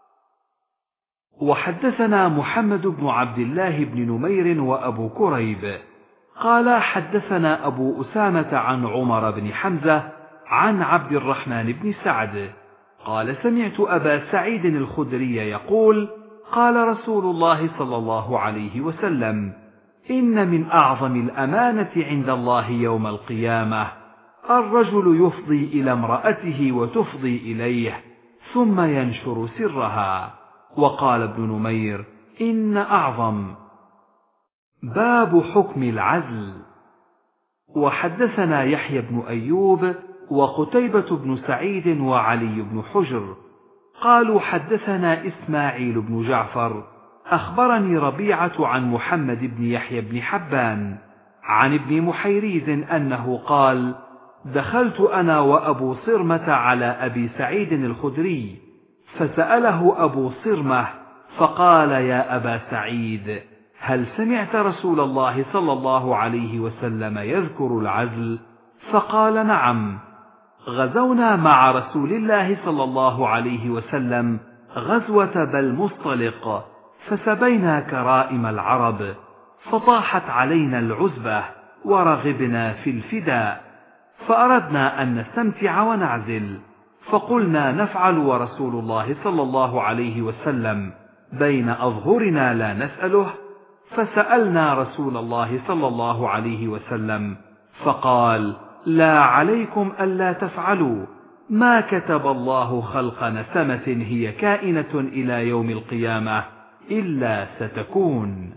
وحدثنا محمد بن عبد الله بن نمير وأبو كريب قال حدثنا أبو أسامة عن عمر بن حمزة عن عبد الرحمن بن سعد قال: سمعت أبا سعيد الخدري يقول: قال رسول الله صلى الله عليه وسلم: إن من أعظم الأمانة عند الله يوم القيامة الرجل يفضي إلى امرأته وتفضي إليه ثم ينشر سرها. وقال ابن نمير: إن أعظم. باب حكم العزل. وحدثنا يحيى بن أيوب وقتيبة بن سعيد وعلي بن حجر قالوا حدثنا إسماعيل بن جعفر أخبرني ربيعة عن محمد بن يحيى بن حبان عن ابن محيريز أنه قال: دخلت أنا وأبو صرمة على أبي سعيد الخدري فسأله أبو صرمة فقال: يا أبا سعيد، هل سمعت رسول الله صلى الله عليه وسلم يذكر العزل؟ فقال: نعم، غزونا مع رسول الله صلى الله عليه وسلم غزوة بالمصطلق فسبينا كرائم العرب فطاحت علينا العزبة ورغبنا في الفداء فأردنا أن نستمتع ونعزل فقلنا نفعل ورسول الله صلى الله عليه وسلم بين أظهرنا لا نسأله، فسألنا رسول الله صلى الله عليه وسلم فقال: لا عليكم ألا تفعلوا، ما كتب الله خلق نسمة هي كائنة إلى يوم القيامة إلا ستكون.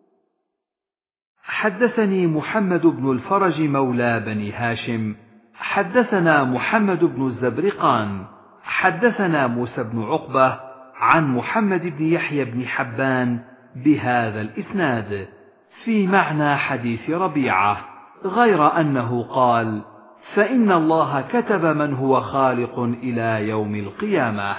حدثني محمد بن الفرج مولى بني هاشم حدثنا محمد بن الزبرقان حدثنا موسى بن عقبة عن محمد بن يحيى بن حبان بهذا الإسناد في معنى حديث ربيعة، غير أنه قال: فإن الله كتب من هو خالق إلى يوم القيامة.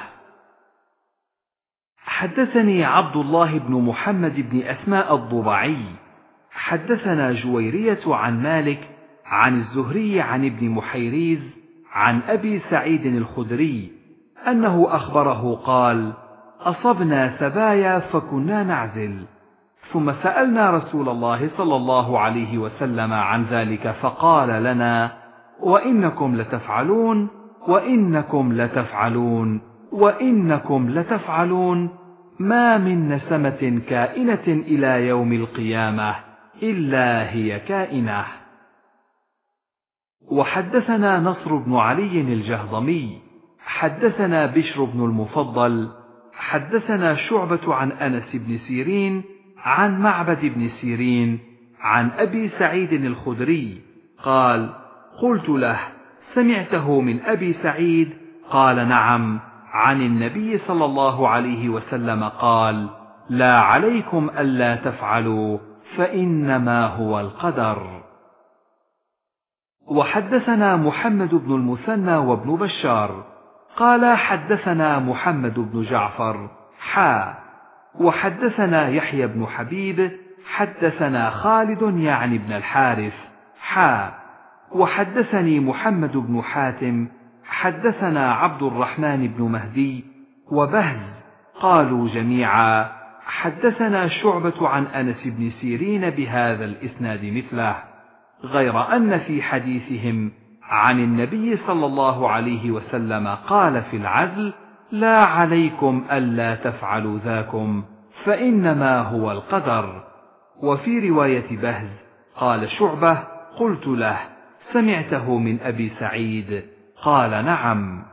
حدثني عبد الله بن محمد بن أسماء الضبعي حدثنا جويرية عن مالك عن الزهري عن ابن محيريز عن أبي سعيد الخدري أنه أخبره قال: أصبنا سبايا فكنا نعزل، ثم سألنا رسول الله صلى الله عليه وسلم عن ذلك فقال لنا: وإنكم لتفعلون وإنكم لتفعلون وإنكم لتفعلون ما من نسمة كائنة إلى يوم القيامة إلا هي كائنة. وحدثنا نصر بن علي الجهضمي حدثنا بشر بن المفضل حدثنا شعبة عن أنس بن سيرين عن معبد بن سيرين عن أبي سعيد الخدري قال: قلت له: سمعته من أبي سعيد؟ قال: نعم، عن النبي صلى الله عليه وسلم قال: لا عليكم ألا تفعلوا فإنما هو القدر. وحدثنا محمد بن المثنى وابن بشار قال: حدثنا محمد بن جعفر حا وحدثنا يحيى بن حبيب حدثنا خالد يعني بن الحارث حا وحدثني محمد بن حاتم حدثنا عبد الرحمن بن مهدي وبهز قالوا جميعا: حدثنا شعبة عن أنس بن سيرين بهذا الإسناد مثله، غير أن في حديثهم عن النبي صلى الله عليه وسلم قال في العزل: لا عليكم ألا تفعلوا ذاكم فإنما هو القدر. وفي رواية بهز قال شعبة: قلت له: سمعته من أبي سعيد؟ قال: نعم.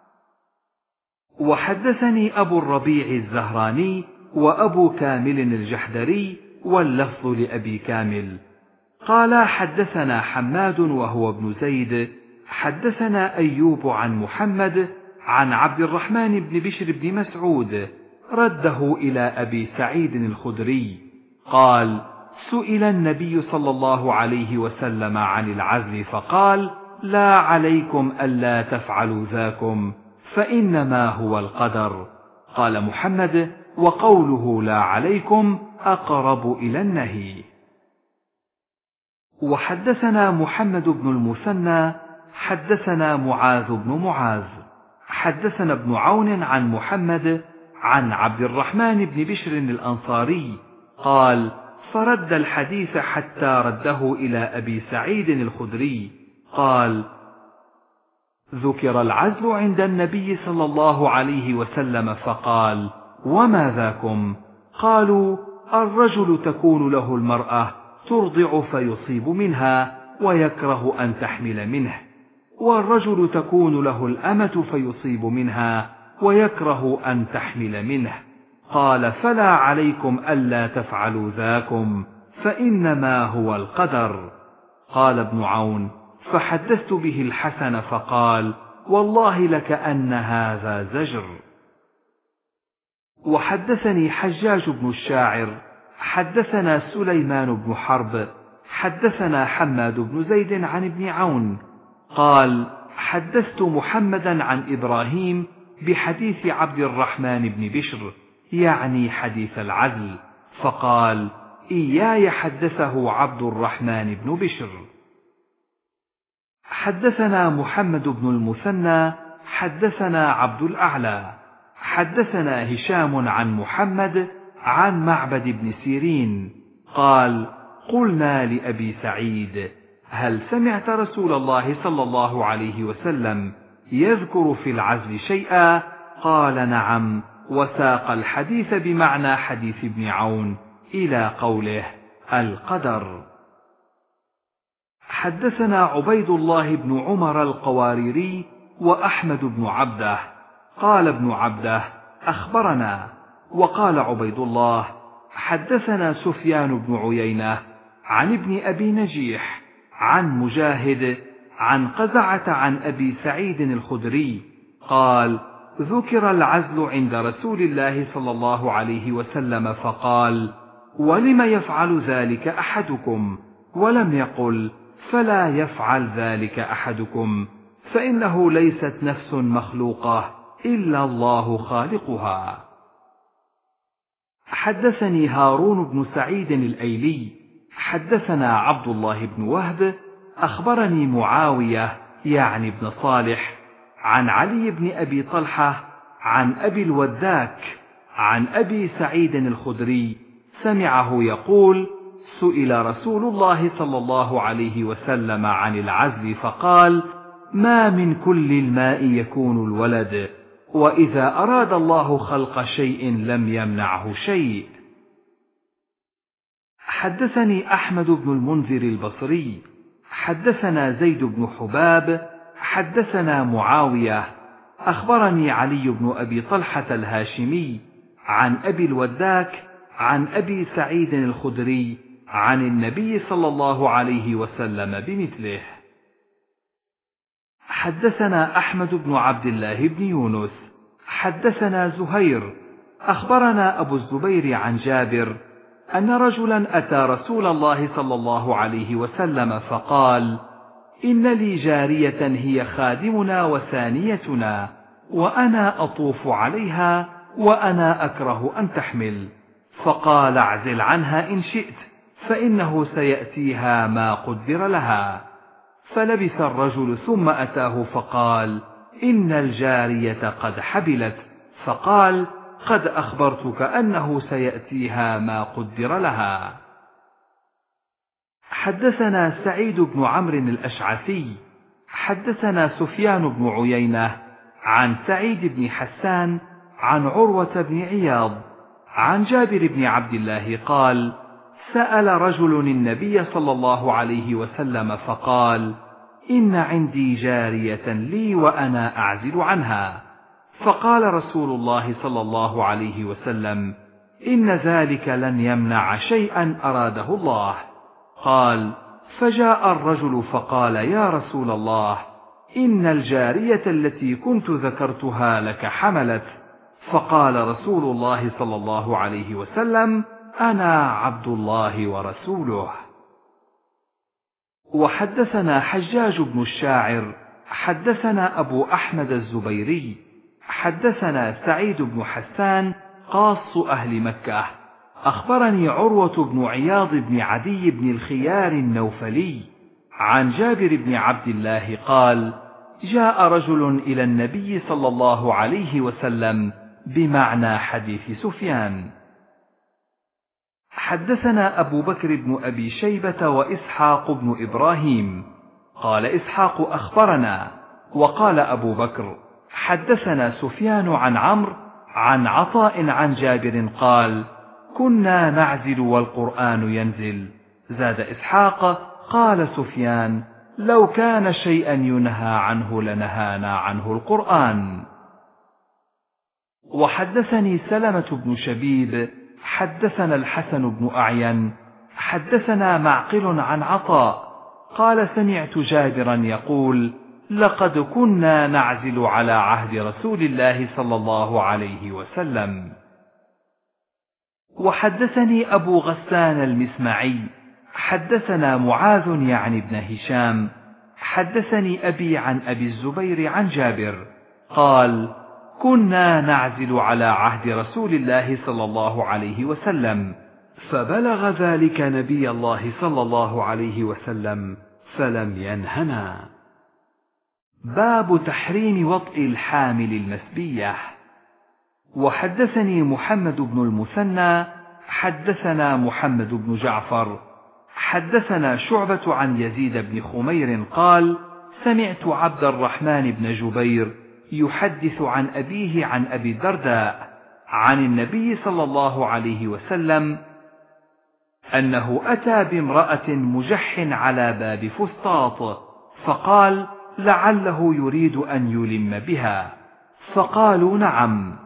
وحدثني أبو الربيع الزهراني وأبو كامل الجحدري واللفظ لأبي كامل قال: حدثنا حماد وهو ابن زيد حدثنا أيوب عن محمد عن عبد الرحمن بن بشر بن مسعود رده إلى أبي سعيد الخدري قال: سئل النبي صلى الله عليه وسلم عن العزل فقال: لا عليكم ألا تفعلوا ذاكم فإنما هو القدر. قال محمد: وقوله لا عليكم أقرب إلى النهي. وحدثنا محمد بن المثنى حدثنا معاذ بن معاذ حدثنا ابن عون عن محمد عن عبد الرحمن بن بشر الأنصاري قال: فرد الحديث حتى رده إلى أبي سعيد الخدري قال: ذكر العزل عند النبي صلى الله عليه وسلم فقال: وما ذاكم؟ قالوا: الرجل تكون له المرأة ترضع فيصيب منها ويكره أن تحمل منه، والرجل تكون له الأمة فيصيب منها ويكره أن تحمل منه. قال: فلا عليكم ألا تفعلوا ذاكم فإنما هو القدر. قال ابن عون: فحدثت به الحسن فقال: والله لكأن هذا زجر. وحدثني حجاج بن الشاعر حدثنا سليمان بن حرب حدثنا حماد بن زيد عن ابن عون قال: حدثت محمدا عن إبراهيم بحديث عبد الرحمن بن بشر يعني حديث العزل، فقال: إياي حدثه عبد الرحمن بن بشر. حدثنا محمد بن المثنى حدثنا عبد الأعلى حدثنا هشام عن محمد عن معبد بن سيرين قال: قلنا لأبي سعيد: هل سمعت رسول الله صلى الله عليه وسلم يذكر في العزل شيئا؟ قال: نعم، وساق الحديث بمعنى حديث ابن عون إلى قوله: القدر. حدثنا عبيد الله بن عمر القواريري وأحمد بن عبده. قال ابن عبده: أخبرنا. وقال عبيد الله: حدثنا سفيان بن عيينة عن ابن أبي نجيح عن مجاهد عن قزعة عن أبي سعيد الخدري قال: ذكر العزل عند رسول الله صلى الله عليه وسلم فقال: ولم يفعل ذلك أحدكم؟ ولم يقل: فلا يفعل ذلك أحدكم، فإنه ليست نفس مخلوقة إلا الله خالقها. حدثني هارون بن سعيد الأيلي حدثنا عبد الله بن وهب أخبرني معاوية يعني بن صالح عن علي بن أبي طلحة عن أبي الوداك عن أبي سعيد الخدري سمعه يقول: سئل رسول الله صلى الله عليه وسلم عن العزل فقال: ما من كل الماء يكون الولد، وإذا أراد الله خلق شيء لم يمنعه شيء. حدثني أحمد بن المنذر البصري حدثنا زيد بن حباب حدثنا معاوية أخبرني علي بن أبي طلحة الهاشمي عن أبي الوداك عن أبي سعيد الخدري عن النبي صلى الله عليه وسلم بمثله. حدثنا أحمد بن عبد الله بن يونس حدثنا زهير أخبرنا أبو الزبير عن جابر أن رجلا أتى رسول الله صلى الله عليه وسلم فقال: إن لي جارية هي خادمنا وثانيتنا، وأنا أطوف عليها وأنا أكره أن تحمل، فقال: اعزل عنها إن شئت، فإنه سيأتيها ما قدر لها. فلبث الرجل ثم أتاه فقال: إن الجارية قد حبلت، فقال: قد أخبرتك أنه سيأتيها ما قدر لها. حدثنا سعيد بن عمرو الأشعثي حدثنا سفيان بن عيينة عن سعيد بن حسان عن عروة بن عياض عن جابر بن عبد الله قال: سأل رجل النبي صلى الله عليه وسلم فقال: إن عندي جارية لي وأنا أعزل عنها، فقال رسول الله صلى الله عليه وسلم: إن ذلك لن يمنع شيئا أراده الله. قال: فجاء الرجل فقال: يا رسول الله، إن الجارية التي كنت ذكرتها لك حملت. فقال رسول الله صلى الله عليه وسلم: أنا عبد الله ورسوله. وحدثنا حجاج بن الشاعر حدثنا أبو أحمد الزبيري حدثنا سعيد بن حسان قاص أهل مكة أخبرني عروة بن عياض بن عدي بن الخيار النوفلي عن جابر بن عبد الله قال: جاء رجل إلى النبي صلى الله عليه وسلم بمعنى حديث سفيان. حدثنا أبو بكر بن أبي شيبة وإسحاق بن إبراهيم قال إسحاق: أخبرنا. وقال أبو بكر: حدثنا سفيان عن عمرو عن عطاء عن جابر قال: كنا نعزل والقرآن ينزل. زاد إسحاق: قال سفيان: لو كان شيئا ينهى عنه لنهانا عنه القرآن. وحدثني سلمة بن شبيب حدثنا الحسن بن أعين حدثنا معقل عن عطاء قال: سمعت جابرا يقول: لقد كنا نعزل على عهد رسول الله صلى الله عليه وسلم. وحدثني أبو غسان المسمعي حدثنا معاذ يعني ابن هشام حدثني أبي عن أبي الزبير عن جابر قال: كنا نعزل على عهد رسول الله صلى الله عليه وسلم، فبلغ ذلك نبي الله صلى الله عليه وسلم فلم ينهنا. باب تحريم وطئ الحامل المسبية. وحدثني محمد بن المثنى حدثنا محمد بن جعفر حدثنا شعبة عن يزيد بن خمير قال: سمعت عبد الرحمن بن جبير يحدث عن أبيه عن أبي الدرداء عن النبي صلى الله عليه وسلم أنه أتى بامرأة مجح على باب فسطاط، فقال: لعله يريد أن يلم بها، فقالوا نعم.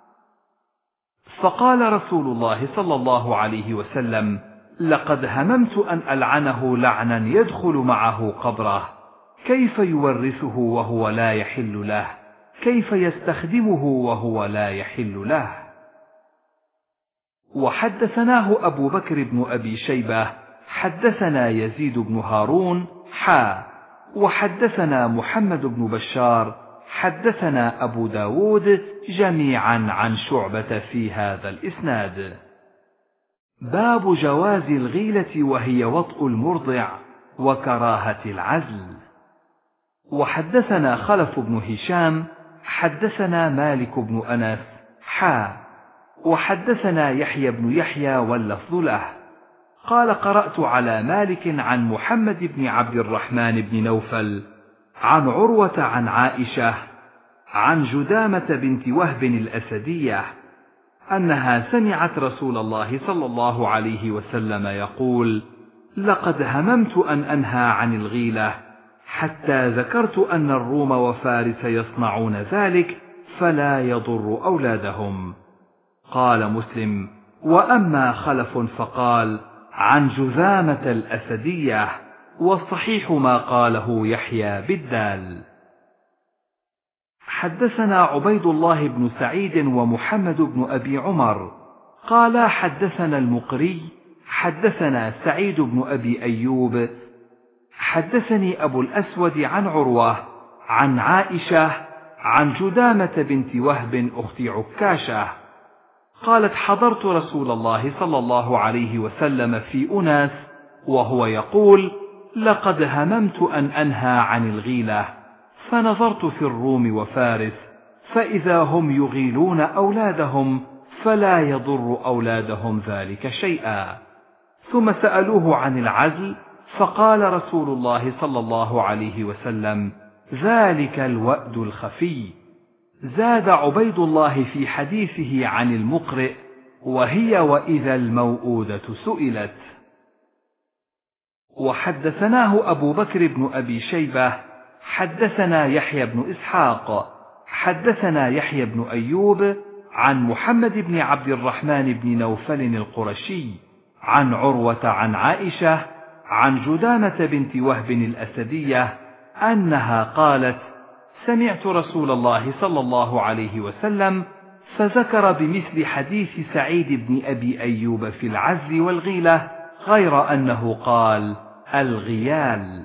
فقال رسول الله صلى الله عليه وسلم: لقد هممت أن ألعنه لعنا يدخل معه قبره، كيف يورثه وهو لا يحل له، كيف يستخدمه وهو لا يحل له. وحدثناه أبو بكر بن أبي شيبة حدثنا يزيد بن هارون حا وحدثنا محمد بن بشار حدثنا أبو داود جميعا عن شعبة في هذا الإسناد. باب جواز الغيلة وهي وطء المرضع وكراهة العزل. وحدثنا خلف بن هشام حدثنا مالك بن أنس حا وحدثنا يحيى بن يحيى واللفظ له قال: قرأت على مالك عن محمد بن عبد الرحمن بن نوفل عن عروة عن عائشة عن جدامة بنت وهب الأسدية أنها سمعت رسول الله صلى الله عليه وسلم يقول: لقد هممت أن أنهى عن الغيلة حتى ذكرت أن الروم وفارس يصنعون ذلك فلا يضر أولادهم. قال مسلم: وأما خلف فقال عن جذامة الأسدية، والصحيح ما قاله يحيى بالدال. حدثنا عبيد الله بن سعيد ومحمد بن أبي عمر قال: حدثنا المقري حدثنا سعيد بن أبي أيوب حدثني أبو الأسود عن عروة عن عائشة عن جدامة بنت وهب أخت عكاشة قالت: حضرت رسول الله صلى الله عليه وسلم في أناس وهو يقول: لقد هممت أن أنهى عن الغيلة، فنظرت في الروم وفارس فإذا هم يغيلون أولادهم فلا يضر أولادهم ذلك شيئا. ثم سألوه عن العزل فقال رسول الله صلى الله عليه وسلم: ذلك الوأد الخفي. زاد عبيد الله في حديثه عن المقرئ: وهي وإذا الموءودة سئلت. وحدثناه أبو بكر بن أبي شيبة حدثنا يحيى بن إسحاق حدثنا يحيى بن أيوب عن محمد بن عبد الرحمن بن نوفل القرشي عن عروة عن عائشة عن جدامة بنت وهب الأسدية أنها قالت: سمعت رسول الله صلى الله عليه وسلم فذكر بمثل حديث سعيد بن أبي أيوب في العزل والغيلة، غير أنه قال: الغيال.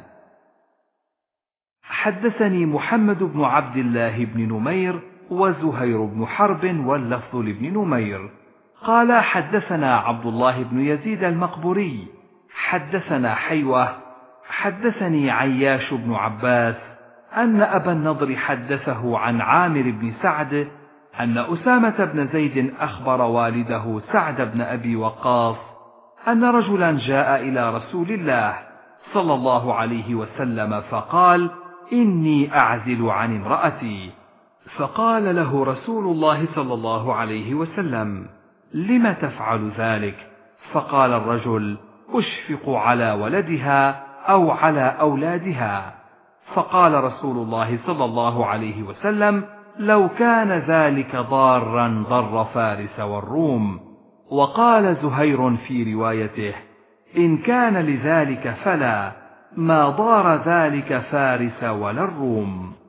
حدثني محمد بن عبد الله بن نمير وزهير بن حرب واللفظ لابن نمير قال: حدثنا عبد الله بن يزيد المقبوري حدثنا حيوة حدثني عياش بن عباس أن أبا النضر حدثه عن عامر بن سعد أن أسامة بن زيد أخبر والده سعد بن أبي وقاص أن رجلا جاء إلى رسول الله صلى الله عليه وسلم فقال: إني أعزل عن امرأتي. فقال له رسول الله صلى الله عليه وسلم: لم تفعل ذلك؟ فقال الرجل: أشفق على ولدها أو على أولادها. فقال رسول الله صلى الله عليه وسلم: لو كان ذلك ضارا ضر فارس والروم. وقال زهير في روايته: إن كان لذلك فلا، ما ضار ذلك فارس ولا الروم.